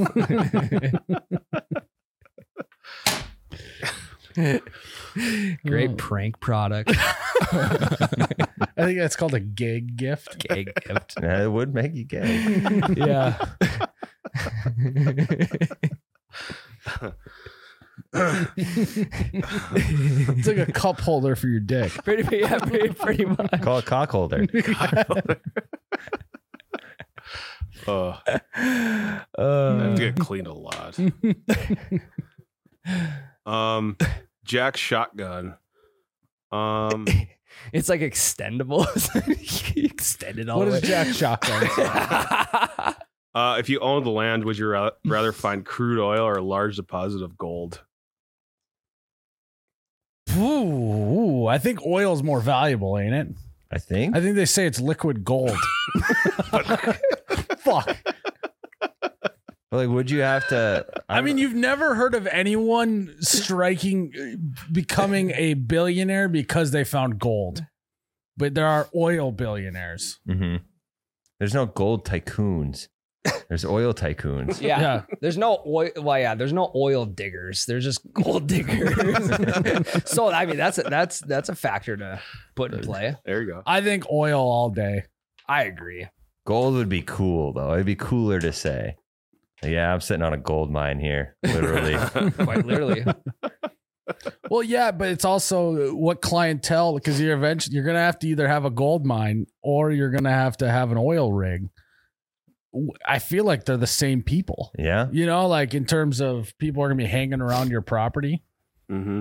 Great prank product. I think that's called a gag gift. Gag gift. Yeah, it would make you gay. Yeah. It's like a cup holder for your dick. pretty, yeah, pretty, pretty much. Call it cock holder. uh, I have Uh, to get cleaned a lot. Um, Jack shotgun. Um, it's like extendable. Extend it all What the is way. Jack Shotgun? uh, if you owned the land, would you ra- rather find crude oil or a large deposit of gold? Ooh, I think oil's more valuable, ain't it? I think. I think they say it's liquid gold. fuck? Like, would you have to? I mean, you've never heard of anyone striking, becoming a billionaire because they found gold, but there are oil billionaires. Mm-hmm. There's no gold tycoons. There's oil tycoons. Yeah. Yeah. There's no oil. Well, yeah. There's no oil diggers. There's just gold diggers. So I mean, that's a, that's that's a factor to put in play. There you go. I think oil all day. I agree. Gold would be cool, though. It'd be cooler to say, yeah, I'm sitting on a gold mine here, literally. Quite literally. Well, yeah, but it's also what clientele, because you're eventually you're gonna have to either have a gold mine or you're gonna have to have an oil rig. I feel like they're the same people. Yeah. You know, like in terms of people are gonna be hanging around your property. Mm-hmm.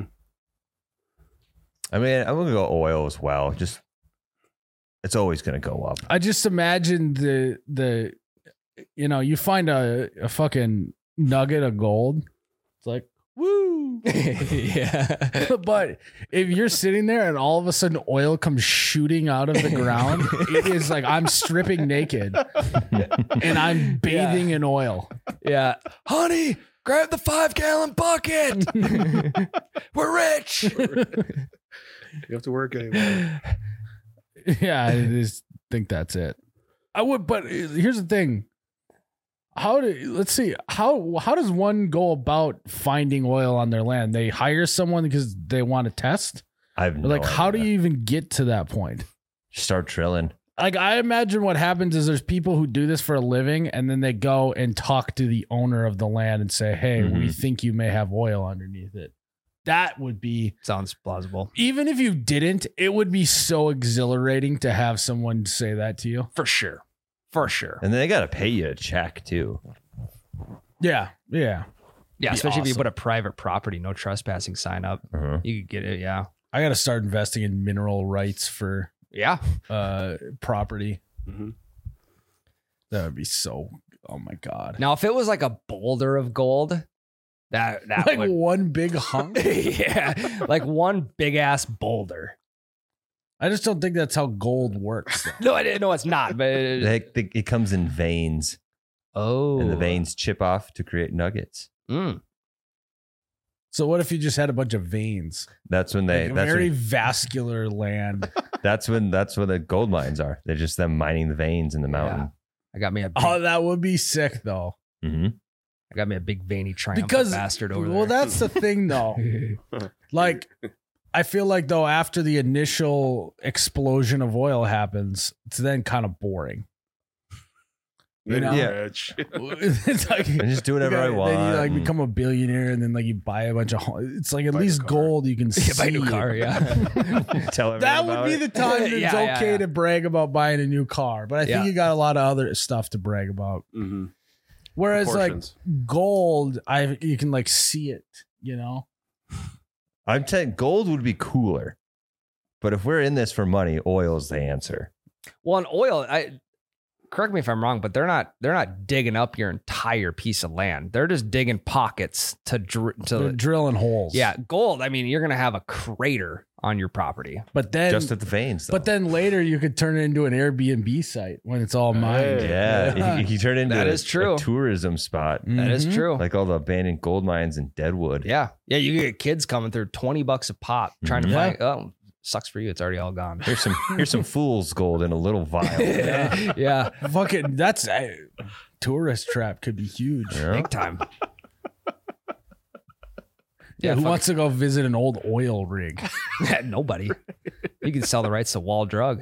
I mean, I'm going to go oil as well. Just, it's always going to go up. I just imagine the the you know, you find a, a fucking nugget of gold. It's like, woo. Yeah. But if you're sitting there and all of a sudden oil comes shooting out of the ground, it is like I'm stripping naked and I'm bathing in oil. Yeah. Honey, grab the five gallon bucket. We're rich. You have to work anyway. Yeah, I just think that's it. I would, but here's the thing. How do let's see how how does one go about finding oil on their land? They hire someone because they want to test. I've Or no like, how do idea. you even get to that point? Start drilling? Like, I imagine what happens is there's people who do this for a living, and then they go and talk to the owner of the land and say, "Hey, we Mhm. think you may have oil underneath it." That would be, Sounds plausible. even if you didn't, it would be so exhilarating to have someone say that to you. For sure. For sure. And then they got to pay you a check, too. Yeah, yeah. Yeah, Be especially if you awesome. put a private property, no trespassing sign up. Uh-huh. You could get it. Yeah. I got to start investing in mineral rights for Yeah. uh property. Mm-hmm. That would be so. Oh my god! Now, if it was like a boulder of gold, that that Like would. one big hunk. Yeah. Like one big ass boulder. I just don't think that's how gold works. Though. No, I didn't know it's not, but it, They, they, it comes in veins, oh, and the veins chip off to create nuggets. Mm. So what if you just had a bunch of veins? That's when they. Like a that's very when, vascular land. that's when. That's when the gold mines are. They're just them mining the veins in the mountain. I got me a big, Oh, that would be sick though. Mm-hmm. I got me a big veiny triumph Because bastard over well, there. that's the thing though. Like, I feel like though after the initial explosion of oil happens, it's then kind of boring. You know? Yeah. Rich. It's like I just do whatever I then want. you like and- become a billionaire, and then like you buy a bunch of. ho- It's like at Buy a least car. gold you can see. Yeah, buy a new car, yeah. Tell everyone That would about be it. the time that it's Yeah, yeah, okay yeah. to brag about buying a new car. But I think Yeah. you got a lot of other stuff to brag about. Mm-hmm. Whereas like Proportions. gold, I you can like see it, you know. I'm saying gold would be cooler, but if we're in this for money, oil is the answer. Well, in oil, I correct me if I'm wrong, but they're not they're not digging up your entire piece of land. They're just digging pockets to dr- They're to drilling holes. yeah, gold. I mean, you're gonna have a crater on your property. But then Just at the veins, though. but then later you could turn it into an Airbnb site when it's all mined. Hey. yeah, you, you turn into That a, is true. a tourism spot, That is Mhm. true. like all the abandoned gold mines in Deadwood. Yeah, yeah. You get kids coming through twenty bucks a pop trying to Mhm. find. Oh, sucks for you. It's already all gone. Here's some here's some fool's gold in a little vial. yeah, yeah, Fucking that's a tourist trap could be huge. You know? big time. Yeah, Yeah, who fuck- wants to go visit an old oil rig? Nobody. You can sell the rights to Wall Drug.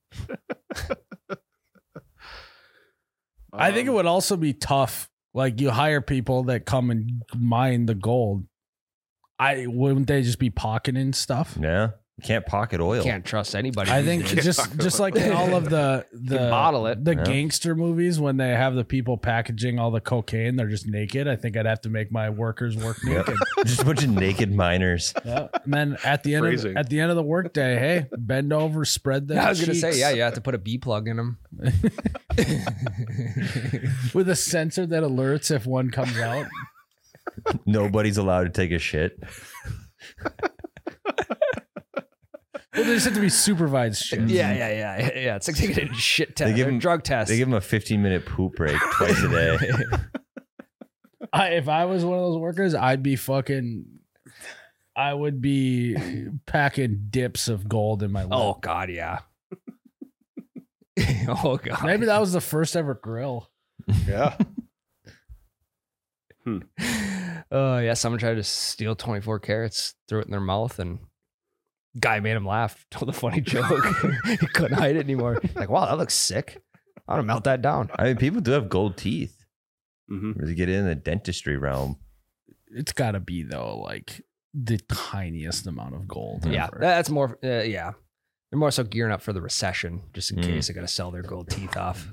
I think it Um, would also be tough. Like you hire people that come and mine the gold. I wouldn't they just be pocketing stuff? Yeah, you can't pocket oil. Can't trust anybody. I these think days. just just like in all of the the bottle it. the Yeah. gangster movies when they have the people packaging all the cocaine, they're just naked. I think I'd have to make my workers work Yep. naked. Just a bunch of naked miners. Yeah. And then at the end of, Phrasing. at the end of the workday, hey, bend over, spread the Yeah, I was gonna say, cheeks yeah, you have to put a B plug in them. with a sensor that alerts if one comes out. Nobody's allowed to take a shit. Well, they just have to be supervised shit. Yeah, yeah, yeah, yeah, yeah. It's like taking a shit test, They give or him- drug test. They give him a fifteen minute poop break twice a day. I, if I was one of those workers, I'd be fucking. I would be packing dips of gold in my lip. Oh God, yeah. Oh God. Maybe that was the first ever grill. Yeah. Oh yeah, someone tried to steal twenty-four carats, threw it in their mouth, and guy made him laugh. Told a funny joke. He couldn't hide it anymore. Like, wow, that looks sick. I'm gonna melt that down. I mean, people do have gold teeth. hmm Really get in the dentistry realm. It's got to be though, like the tiniest amount of gold. Yeah, ever. that's more. Uh, yeah, they're more so gearing up for the recession, just in Mm. case they got to sell their gold teeth off.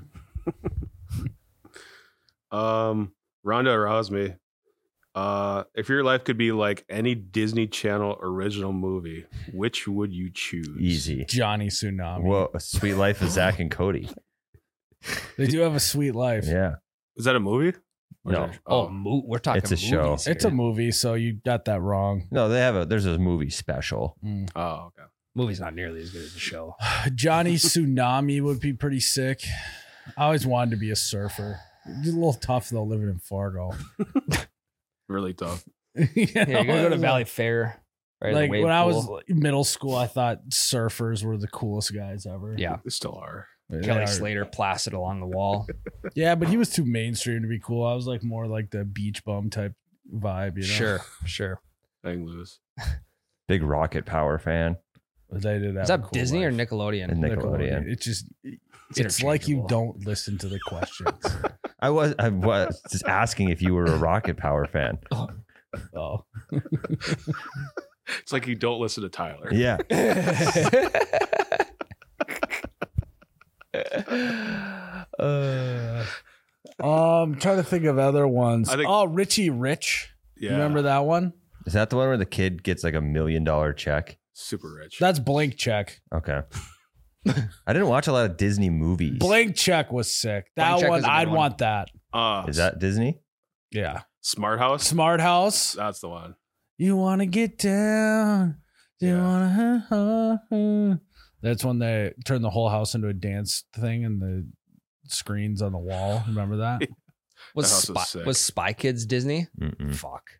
Um, Rhonda aroused me. Uh, if your life could be like any Disney Channel original movie, which would you choose? Easy. Johnny Tsunami. Whoa, a sweet life of Zach and Cody. They do have a sweet life. Yeah. Is that a movie? Or No. is that- Oh, mo- we're talking. It's a show. movies It's a here. movie, so you got that wrong. No, they have a there's a movie special. Mm. Oh, okay. movie's not nearly as good as the show. Johnny Tsunami would be pretty sick. I always wanted to be a surfer. It's a little tough though, living in Fargo. Really tough. You Yeah, know, you gotta go to like- Valley Fair. Right, the Like wave when I was pool. like, middle school, I thought surfers were the coolest guys ever. Yeah, They still are. They Kelly are- Slater plastered along the wall. Yeah, but he was too mainstream to be cool. I was like more like the beach bum type vibe. You know? Sure, sure. Hang loose. Big Rocket Power fan. But they did have Is a that cool Disney or life. Nickelodeon? And Nickelodeon. It just it's like you interchangeable. don't listen to the questions. I was I was just asking if you were a Rocket Power fan. Oh. It's like you don't listen to Tyler. Yeah. uh, Um, trying to think of other ones. I think- oh, Richie Rich. Yeah. Remember that one? Is that the one where the kid gets like a million dollar check? Super rich. That's Blank Check. Okay. I didn't watch a lot of Disney movies. Blank Check was sick. That Blank Check one, is a good I'd one. want that. uh, Is that Disney? Yeah. Smart House? Smart House. That's the one. You want to get down. Do you Yeah. want to? That's when they turn the whole house into a dance thing and the screens on the wall. Remember that? was That house Spy, was sick. was Spy Kids Disney? Mm-mm. Fuck.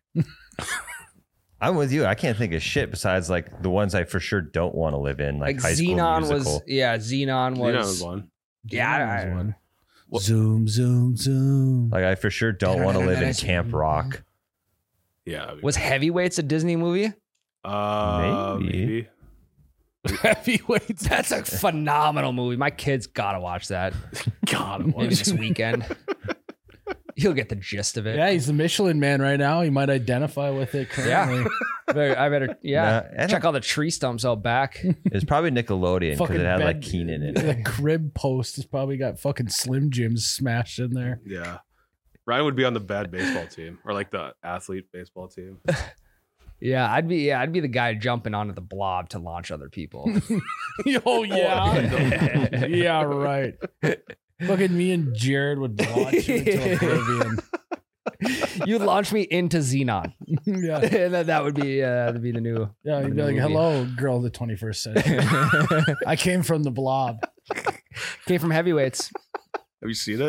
I'm with you. I can't think of shit besides like the ones I for sure don't want to live in, like, Like, High School Xenon Musical. was. Yeah, Xenon was. You know, was one. Yeah, I- That was one. What- Zoom, zoom, zoom. Like I for sure don't want to live in Camp Rock. Yeah. that'd be- Was Heavyweights a Disney movie? uh, Maybe. maybe. Heavyweights. That's a phenomenal movie. My kids gotta watch that. God, it Maybe was. this weekend. He'll get the gist of it. Yeah, he's the Michelin man right now. He might identify with it currently. Better- I better, yeah. Nah, I Check don't- all the tree stumps out back. It's probably Nickelodeon because Fucking it had bed- like Keenan in it. The crib post has probably got fucking Slim Jims smashed in there. Yeah. Ryan would be on the bad baseball team or like the athlete baseball team. Yeah, I'd be. Yeah, I'd be the guy jumping onto the blob to launch other people. Oh yeah, yeah, right. Fucking me and Jared would launch you into oblivion. You launch me into Xenon. Yeah, And then that would be. Uh, that'd be the new. yeah. You'd be like, Movie. "Hello, girl of the twenty-first century. I came from the blob." Came from Heavyweights. Have you seen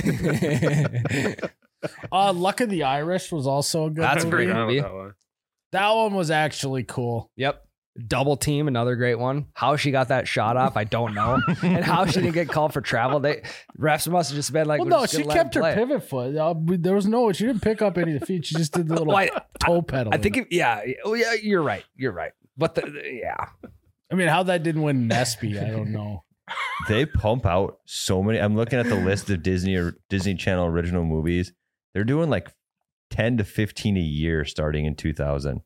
it? Uh, Luck of the Irish was also a good That's a movie. great I don't know movie. that one. That one was actually cool. Yep. Double Team, another great one. How she got that shot off, I don't know. And how she didn't get called for travel. They refs must have just been like, Well, "We're no, just she gonna let kept him her play." pivot foot. Uh, there was no, she didn't pick up any of the feet. She just did the little Well, I, toe pedal. I think, it, yeah, oh, yeah, you're right. You're right. But the, the- yeah, I mean, how that didn't win Nesby, I don't know. They pump out so many. I'm looking at the list of Disney or Disney Channel original movies. They're doing like ten to fifteen a year starting in two thousand.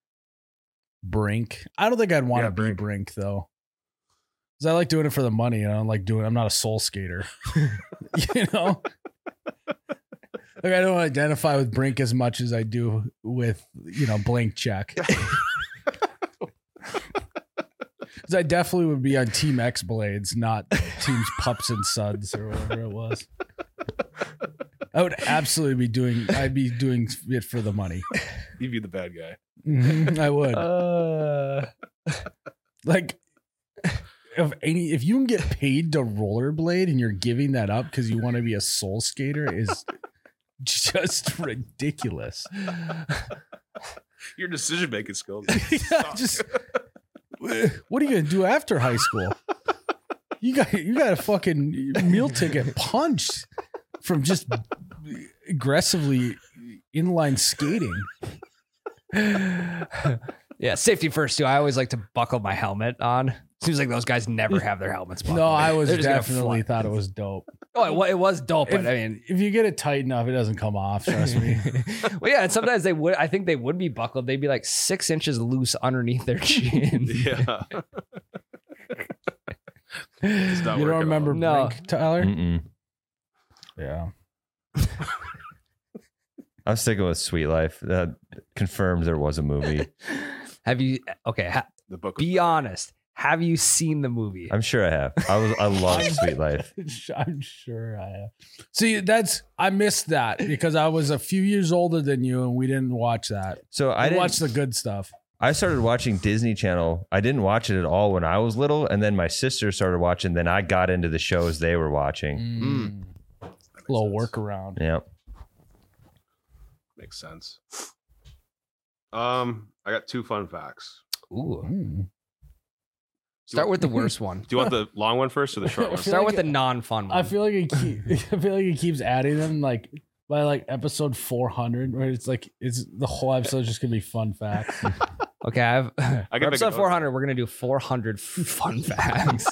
Brink. I don't think I'd want Yeah, to be Brink. Brink though. Cause I like doing it for the money. I don't like doing, I'm not a soul skater, you know? Like I don't identify with Brink as much as I do with, you know, Blank Check. Cause I definitely would be on Team X Blades, not Teams Pups and Suds or whatever it was. I would absolutely be doing, I'd be doing it for the money. You'd be the bad guy. Mhm, I would. uh, Like of any, if you can get paid to rollerblade and you're giving that up because you want to be a soul skater is just ridiculous. Your decision making skills. Yeah, just what are you gonna do after high school? You got you got a fucking meal ticket punched from just aggressively inline skating. Yeah, safety first too. I always like to buckle my helmet on. Seems like those guys never have their helmets buckled. No, I was They're just gonna definitely fly. thought it was dope. Oh, it, wa- it was dope, but If, I mean, if you get it tight enough, it doesn't come off. Trust me. well, yeah, and sometimes they would. I think they would be buckled. They'd be like six inches loose underneath their chin. Yeah. It's not You don't working remember out. No. Brink, Tyler? Mm-mm. Yeah. I'm sticking with Sweet Life. That confirms there was a movie. Have you? Okay, ha, The book. be honest. Have you seen the movie? I'm sure I have. I was I love Sweet Life. I'm sure I have. See, that's I missed that because I was a few years older than you and we didn't watch that. So I I didn't watched the good stuff. I started watching Disney Channel. I didn't watch it at all when I was little, and then my sister started watching. Then I got into the shows they were watching. Mm. Little workaround. Yep. Makes sense. Um, I got two fun facts. Ooh. Mm. Start with the worst one. Do you want the long one first or the short one? I feel Start like with the it- non-fun one. I feel like it keep, I feel like it keeps adding them like by like episode four hundred where it's like it's the whole episode just gonna be fun facts. Okay, I've I can for make a episode note. four hundred. We're gonna do four hundred fun facts.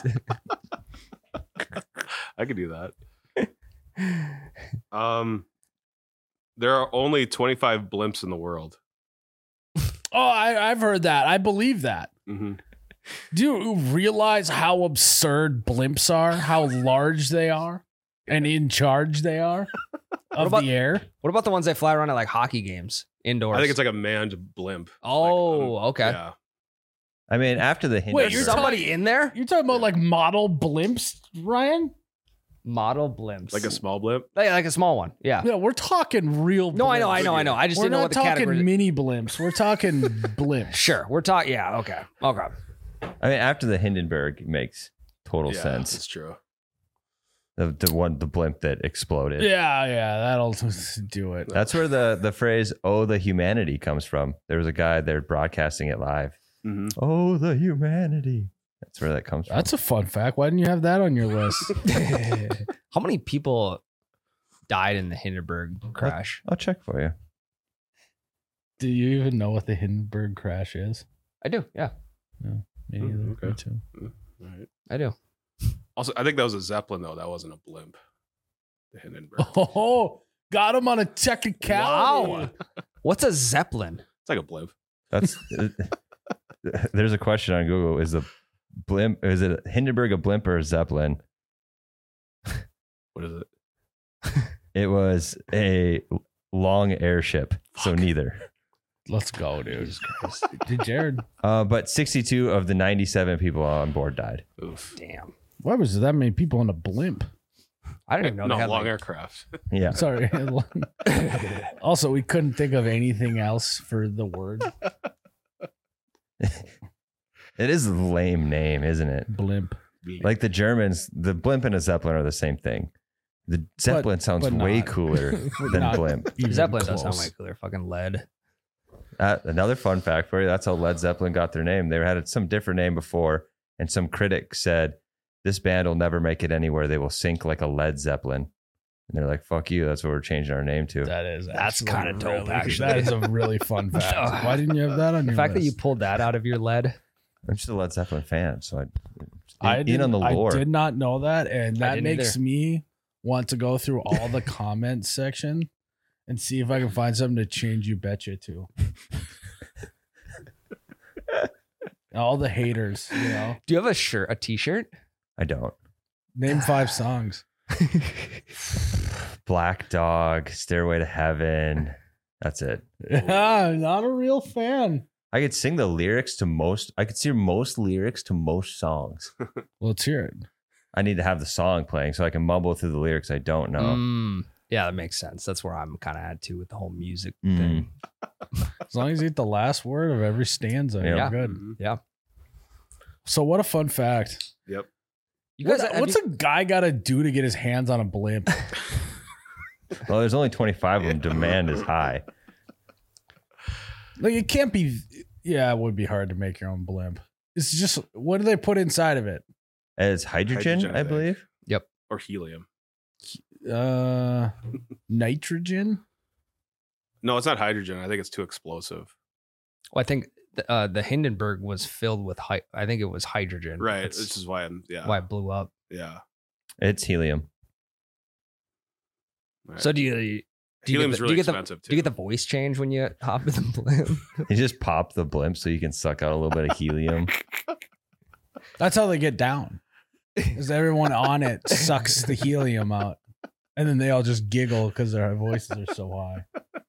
I could do that. Um, there are only twenty-five blimps in the world. Oh, I, I've heard that. I believe that. Mm-hmm. Do you realize how absurd blimps are? How large they are, and in charge they are of about- the air? What about the ones that fly around at like hockey games indoors? I think it's like a manned blimp. Oh, Like, um, okay. Yeah. I mean, after the Hindenburg, Wait, you're There's somebody in there. You're talking about like model blimps, Ryan? Model blimps, Like a small blimp. like, like a small one. Yeah. Yeah, we're talking real. No, I know, blimps. I know, I know. I just We're didn't know not what the talking category. mini blimps. We're talking blimps. Sure, we're talking. Yeah. Okay. Okay. I mean, after the Hindenburg, it makes total Yeah, sense. it's true. The, the one, the blimp that exploded. Yeah, yeah, that'll do it. That's where the the phrase "Oh, the humanity" comes from. There was a guy there broadcasting it live. Mm-hmm. Oh, the humanity. That's where that comes from. That's a fun fact. Why didn't you have that on your list? How many people died in the Hindenburg crash? I'll check for you. Do you even know what the Hindenburg crash is? I do. Yeah, Me Hmm, neither. okay. Me too. All right. I do. Also, I think that was a Zeppelin though. That wasn't a blimp. The Hindenburg. Oh, got him on a technicality. Wow. What's a Zeppelin? It's like a blimp. That's there's a question on Google: Is the blimp? Is it Hindenburg a blimp or a Zeppelin? What is it? It was a long airship, so neither. Let's go, dude. Jesus Christ. Did Jared? Uh, but sixty-two of the ninety-seven people on board died. Oof. Damn. Why was that many people on a blimp? I didn't even know No, they had long like, aircraft. Yeah, Sorry. Also, we couldn't think of anything else for the word it is a lame name, isn't it? blimp. Like the Germans, the blimp and a Zeppelin are the same thing. The Zeppelin sounds but way not. cooler But than not blimp. even Zeppelin does sound close. like they're fucking lead. Uh, another fun fact for you: that's how Led Zeppelin got their name. They had some different name before, and some critic said, "This band will never make it anywhere. They will sink like a Led Zeppelin." And they're like, "Fuck you! That's what we're changing our name to." That is That's actually kinda dope, really- actually. That is a really fun fact. Why didn't you have that on The your fact that you list? pulled that out of your lead. I'm just a Led Zeppelin fan, so I I in, in didn't- on the lore. I did not know that, and I that didn't makes either. me want to go through all the comment section and see if I can find something to change you betcha to. All the haters, you know. Do you have a shirt, a T-shirt? I don't. Name five songs. Black Dog, Stairway to Heaven. That's it. Yeah, not a real fan. I could sing the lyrics to most. I could sing most lyrics to most songs. Let's hear it. I need to have the song playing so I can mumble through the lyrics I don't know. Mm, yeah, that makes sense. That's where I'm kind of at too with the whole music Mm. thing. As long as you get the last word of every stanza, Yeah. you're good. Mhm. Yeah. So what a fun fact. Yep. You guys, What- have what's you- a guy got to do to get his hands on a blimp? Well, there's only twenty-five of them. Demand is high. Like it can't be. Yeah, it would be hard to make your own blimp. It's just what do they put inside of it? It's hydrogen, Hydrogen, I I think. believe. Or helium. Uh, nitrogen. No, it's not hydrogen. I think it's too explosive. Well, I think the, uh, the Hindenburg was filled with hy- I think it was hydrogen. Right. That's This is why I'm. Yeah. why it blew up. Yeah. It's helium. Right. So do you? Do you, get Helium's the, really do you get the expensive do you too. get the voice change when you hop in the blimp? You just pop the blimp so you can suck out a little bit of helium. That's how they get down. Is everyone on it sucks the helium out, and then they all just giggle because their voices are so high.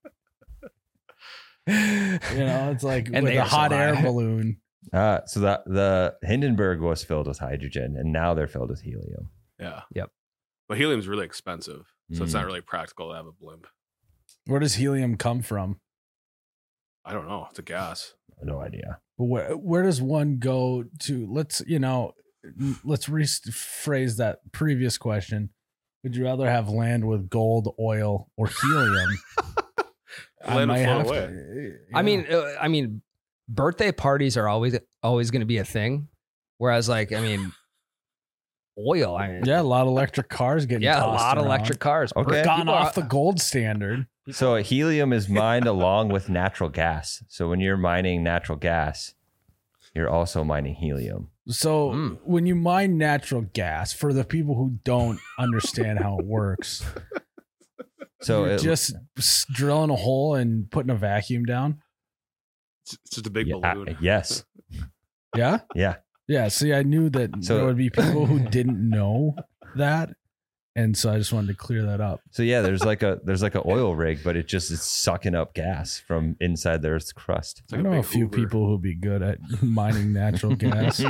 You know, it's like And with they a are so hot air high. balloon. Uh, so that the Hindenburg was filled with hydrogen, and now they're filled with helium. Yeah. Yep. But helium's really expensive, so it's Mm. not really practical to have a blimp. Where does helium come from? I don't know. It's a gas. No idea. Where where does one go to? Let's you know, let's rephrase that previous question. Would you rather have land with gold, oil, or helium? I Land will might float have away. to- I mean, uh, I mean, birthday parties are always always going to be a thing. Whereas, like, I mean, oil. I mean, yeah, a lot of electric cars getting yeah, a tossed lot of around. electric cars. Okay. We've gone People off are- the gold standard. So helium is mined along with natural gas. So when you're mining natural gas, you're also mining helium. So Mm. when you mine natural gas, for the people who don't understand how it works, So you're it, just s- drilling a hole and putting a vacuum down. It's, it's just a big yeah, balloon. uh, yes, Yeah, yeah. yeah. See, I knew that So- there would be people who didn't know that, and so I just wanted to clear that up. So yeah, there's like a there's like an oil rig, but it just is sucking up gas from inside the Earth's crust. It's like I a know a big few Uber. people who'd be good at mining natural gas.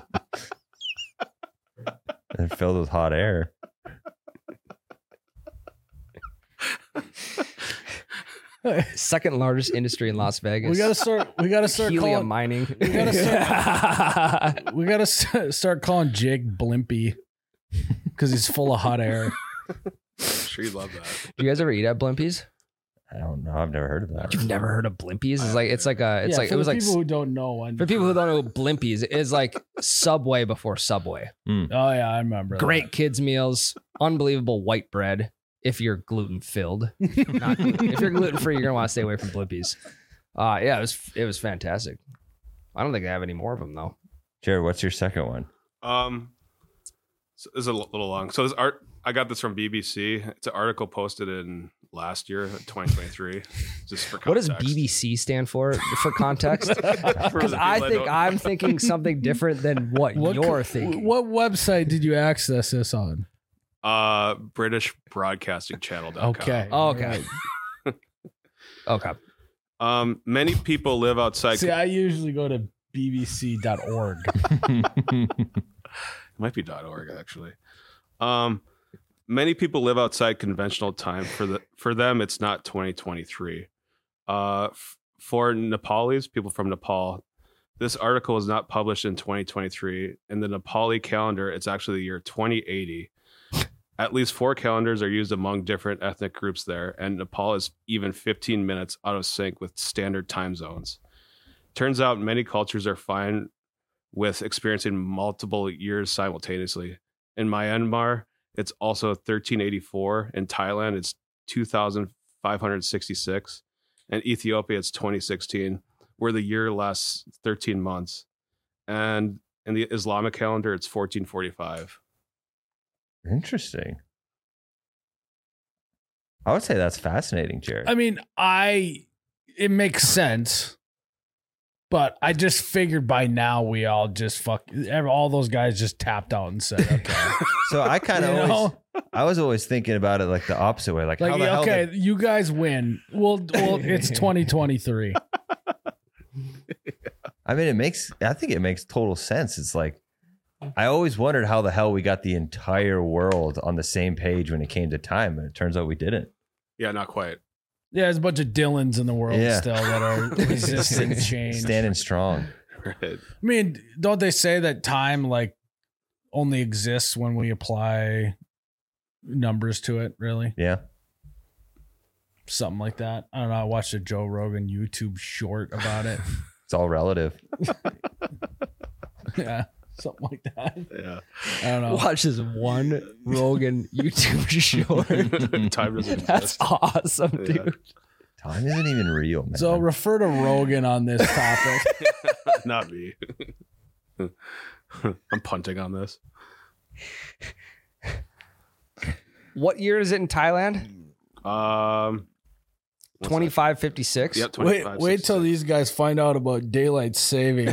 They're filled with hot air. Second largest industry in Las Vegas. we gotta start. We gotta start helium calling. mining. We gotta start. We gotta st- start calling Jake Blimpy because he's full of hot air. I'm sure you'd love that. Do you guys ever eat at Blimpies? I don't know. I've never heard of that. You've never heard of Blimpies? It's like it's like a it's Yeah, like for it was the like people who don't know. I- for people who don't know Blimpies, it is like Subway before Subway. oh yeah, I remember. Great kids meals, unbelievable white bread. If you're gluten filled, not gluten- if you're gluten free, you're gonna want to stay away from Blimpies. Uh, yeah, it was it was fantastic. I don't think I have any more of them though. Jared, what's your second one? Um, so this is a l- little long. So this art, I got this from B B C. It's an article posted in last year, twenty twenty-three. Just for What does context. B B C stand for? For context, For the because people I that think don't- I'm thinking something different than what, What you're co- thinking. What website did you access this on? uh British Broadcasting Channel. Okay. Oh, okay. Okay. Um, many people live outside. See, I usually go to b b c dot org. It might be .org actually. Um, many people live outside conventional time. For the for them, it's not twenty twenty-three. Uh, f- for Nepalis, people from Nepal, this article was not published in twenty twenty-three. In the Nepali calendar, it's actually the year twenty eighty. At least four calendars are used among different ethnic groups there, and Nepal is even fifteen minutes out of sync with standard time zones. Turns out many cultures are fine with experiencing multiple years simultaneously. In Myanmar, it's also thirteen eighty-four. In Thailand, it's two thousand five hundred sixty-six. And Ethiopia, it's twenty sixteen, where the year lasts thirteen months. And in the Islamic calendar, it's fourteen forty-five. Interesting. I would say that's fascinating, Jared. I mean, I it makes sense, but I just figured by now we all just fuck every- all those guys just tapped out and said, okay, So I kind you of always, know, I was always thinking about it like the opposite way. Like, how like the hell okay, did- you guys win. Well, well, it's twenty twenty-three. I mean, it makes, I think it makes total sense. It's like, I always wondered how the hell we got the entire world on the same page when it came to time. And it turns out we didn't. Yeah, not quite. Yeah, there's a bunch of Dylans in the world Yeah. still that are resisting change. Standing strong. Right. I mean, don't they say that time like only exists when we apply numbers to it? Really, Yeah. something like that. I don't know. I watched a Joe Rogan YouTube short about it. It's all relative. Yeah, something like that. Yeah. I don't know. Watch this one Rogan YouTube short. Time doesn't That's exist. awesome, Yeah. dude. Time isn't even real, man. So refer to Rogan on this topic. Not me. I'm punting on this. What year is it in Thailand? Um, what's twenty-five fifty-six. that? Yep. wait, twenty-five, wait till sixty-six. these guys find out about daylight savings.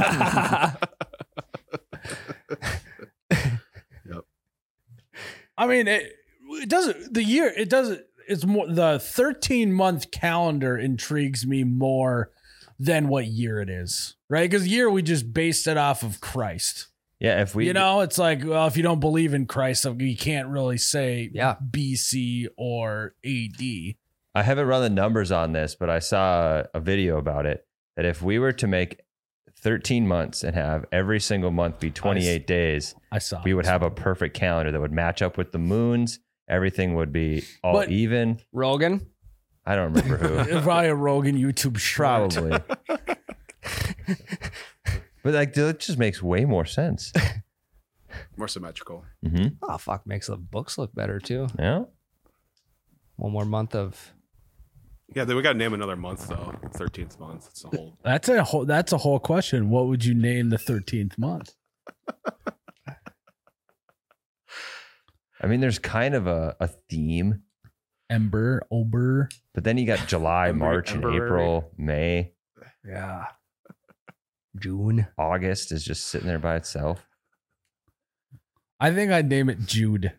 Yep. I mean, it, it doesn't. The year it doesn't. It's more the thirteen month calendar intrigues me more than what year it is, right? Because year we just based it off of Christ. yeah, if we you know, it's like, well, if you don't believe in Christ, you can't really say Yeah. B C or A D. I haven't run the numbers on this, but I saw a video about it that if we were to make thirteen months and have every single month be twenty-eight days, I saw. we would this. have a perfect calendar that would match up with the moons. Everything would be all But- even. Rogan. I don't remember who. It's probably a Rogan YouTube short. Probably. But like that just makes way more sense. More symmetrical. hmm Oh fuck, makes the books look better too. Yeah. One more month of Yeah, then we got to name another month though. thirteenth month. It's a whole. That's a whole. That's a whole question. What would you name the thirteenth month? I mean, there's kind of a, a theme, Ember, Ober. but then you got July, Ember- March, and Emberary. April, May. yeah. June. August is just sitting there by itself. I think I'd name it Jude.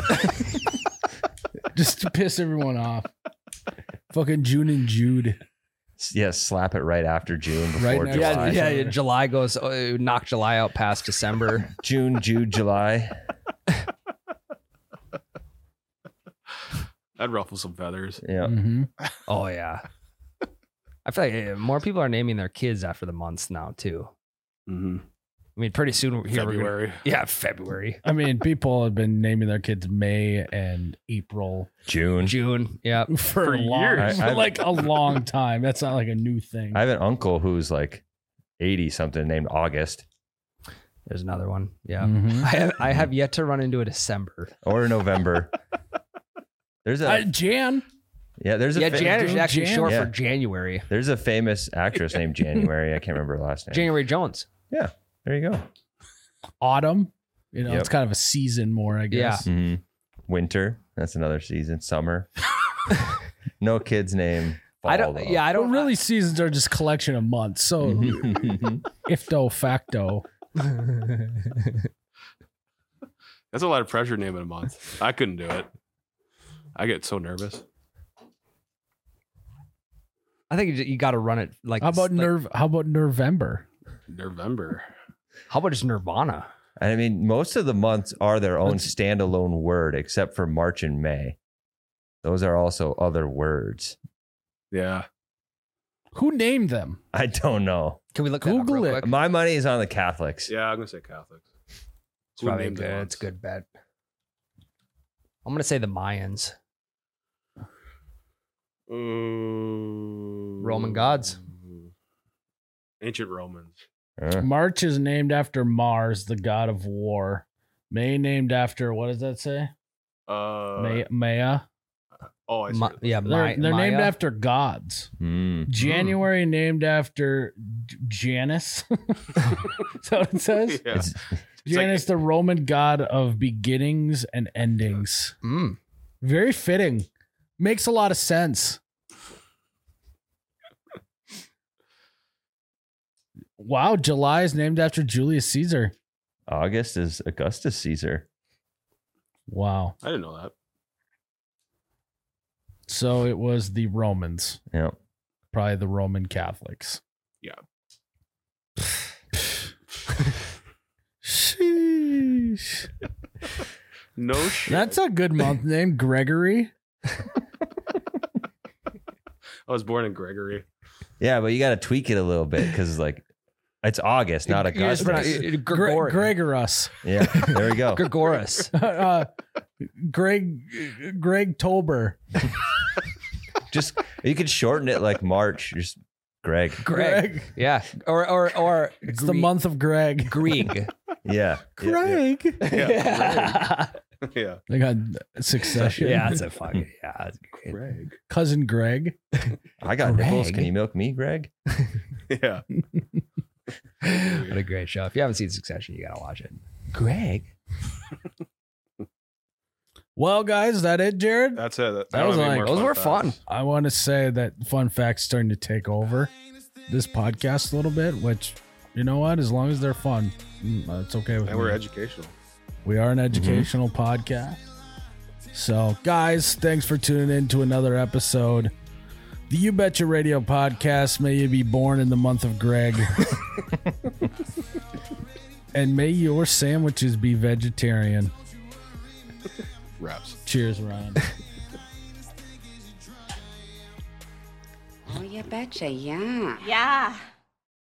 Just to piss everyone off. Fucking June and Jude. S- Yeah, slap it right after June before Right next- Yeah, July. yeah, yeah. July goes. Oh, knock July out past December. June, Jude, July. I'd ruffle some feathers. Yeah. Mm-hmm. Oh yeah. I feel like eh, more people are naming their kids after the months now too. Mm-hmm. I mean, pretty soon here we're gonna- February. yeah, February, I mean, people have been naming their kids May and April June. June. Yeah. for, For a long, years. I- I've- like a long time. That's not like a new thing. I have an uncle who's like eighty something named August There's another one. Yeah. Mhm. I have I have yet to run into a December. or November. There's a Uh, Jan. yeah. There's a Yeah, fa- Jan is June, actually Jan. short Yeah. for January. there's a famous actress named January. I can't remember her last name. January Jones. There you go. Autumn. You know, Yep. it's kind of a season more, I guess. hmm Winter. That's another season. Summer. No kid's name. I don't. Fall, though. Yeah, I I don't don't really seasons are just collection of months. So Mhm. ifto facto. That's a lot of pressure naming a month. I couldn't do it. I get so nervous. I think you, you got to run it like. How about like, nerve? How about November? November. How about just Nirvana? I mean, most of the months are their own standalone word, except for March and May. Those are also other words. Yeah. Who named them? I don't know. Can we look that up Google real it. quick? My money is on the Catholics. Yeah, I'm gonna say Catholics. It's Who probably named the good. months? It's a good bet. I'm gonna say the Mayans. Mm, Roman gods. Ancient Romans. Uh, March is named after Mars, the god of war. May named after what does that say? Uh, May, Maya. oh, I see. Ma- yeah, They're, My, they're named Maya. after gods. mm. January named after J- Janus. Is that what it says? Yeah. It's, Janus, the Roman god of beginnings and endings. Mm. Very fitting. Makes a lot of sense. Wow, July is named after Julius Caesar. August is Augustus Caesar. Wow. I didn't know that. So it was the Romans, Yeah. probably the Roman Catholics. Yeah. Sheesh. No shit. That's a good month name, Gregory. I was born in Gregory. Yeah, but you got to tweak it a little bit because, like, It's August, not You're just Augustus. pronoun- Gre- Gregor- Gregorus. Yeah, there we go. Gregoris. uh, Greg Greg Tober. Just you could shorten it like March. Just Greg. Greg. Yeah. Or or or It's the month of Greg. Greg. Yeah. Greg. Yeah, yeah. They got Succession. Yeah, that's a fucking yeah. That's great. Greg. Cousin Greg. I got nipples. Greg. Can you milk me, Greg? Yeah. What a great show. If you haven't seen Succession, you gotta watch it. Greg. Well, guys, is that it, Jared? That's it. That I don't was have any like- more those were facts. fun. I want to say that fun facts starting to take over this podcast a little bit, which, you know what? As long as they're fun, mm, it's okay with And me. we're educational. We are an educational podcast. So, guys, thanks for tuning in to another episode. The You Betcha Radio podcast. May you be born in the month of Greg. And may your sandwiches be vegetarian. Raps. Cheers, Ryan. Oh, you betcha, yeah. Yeah.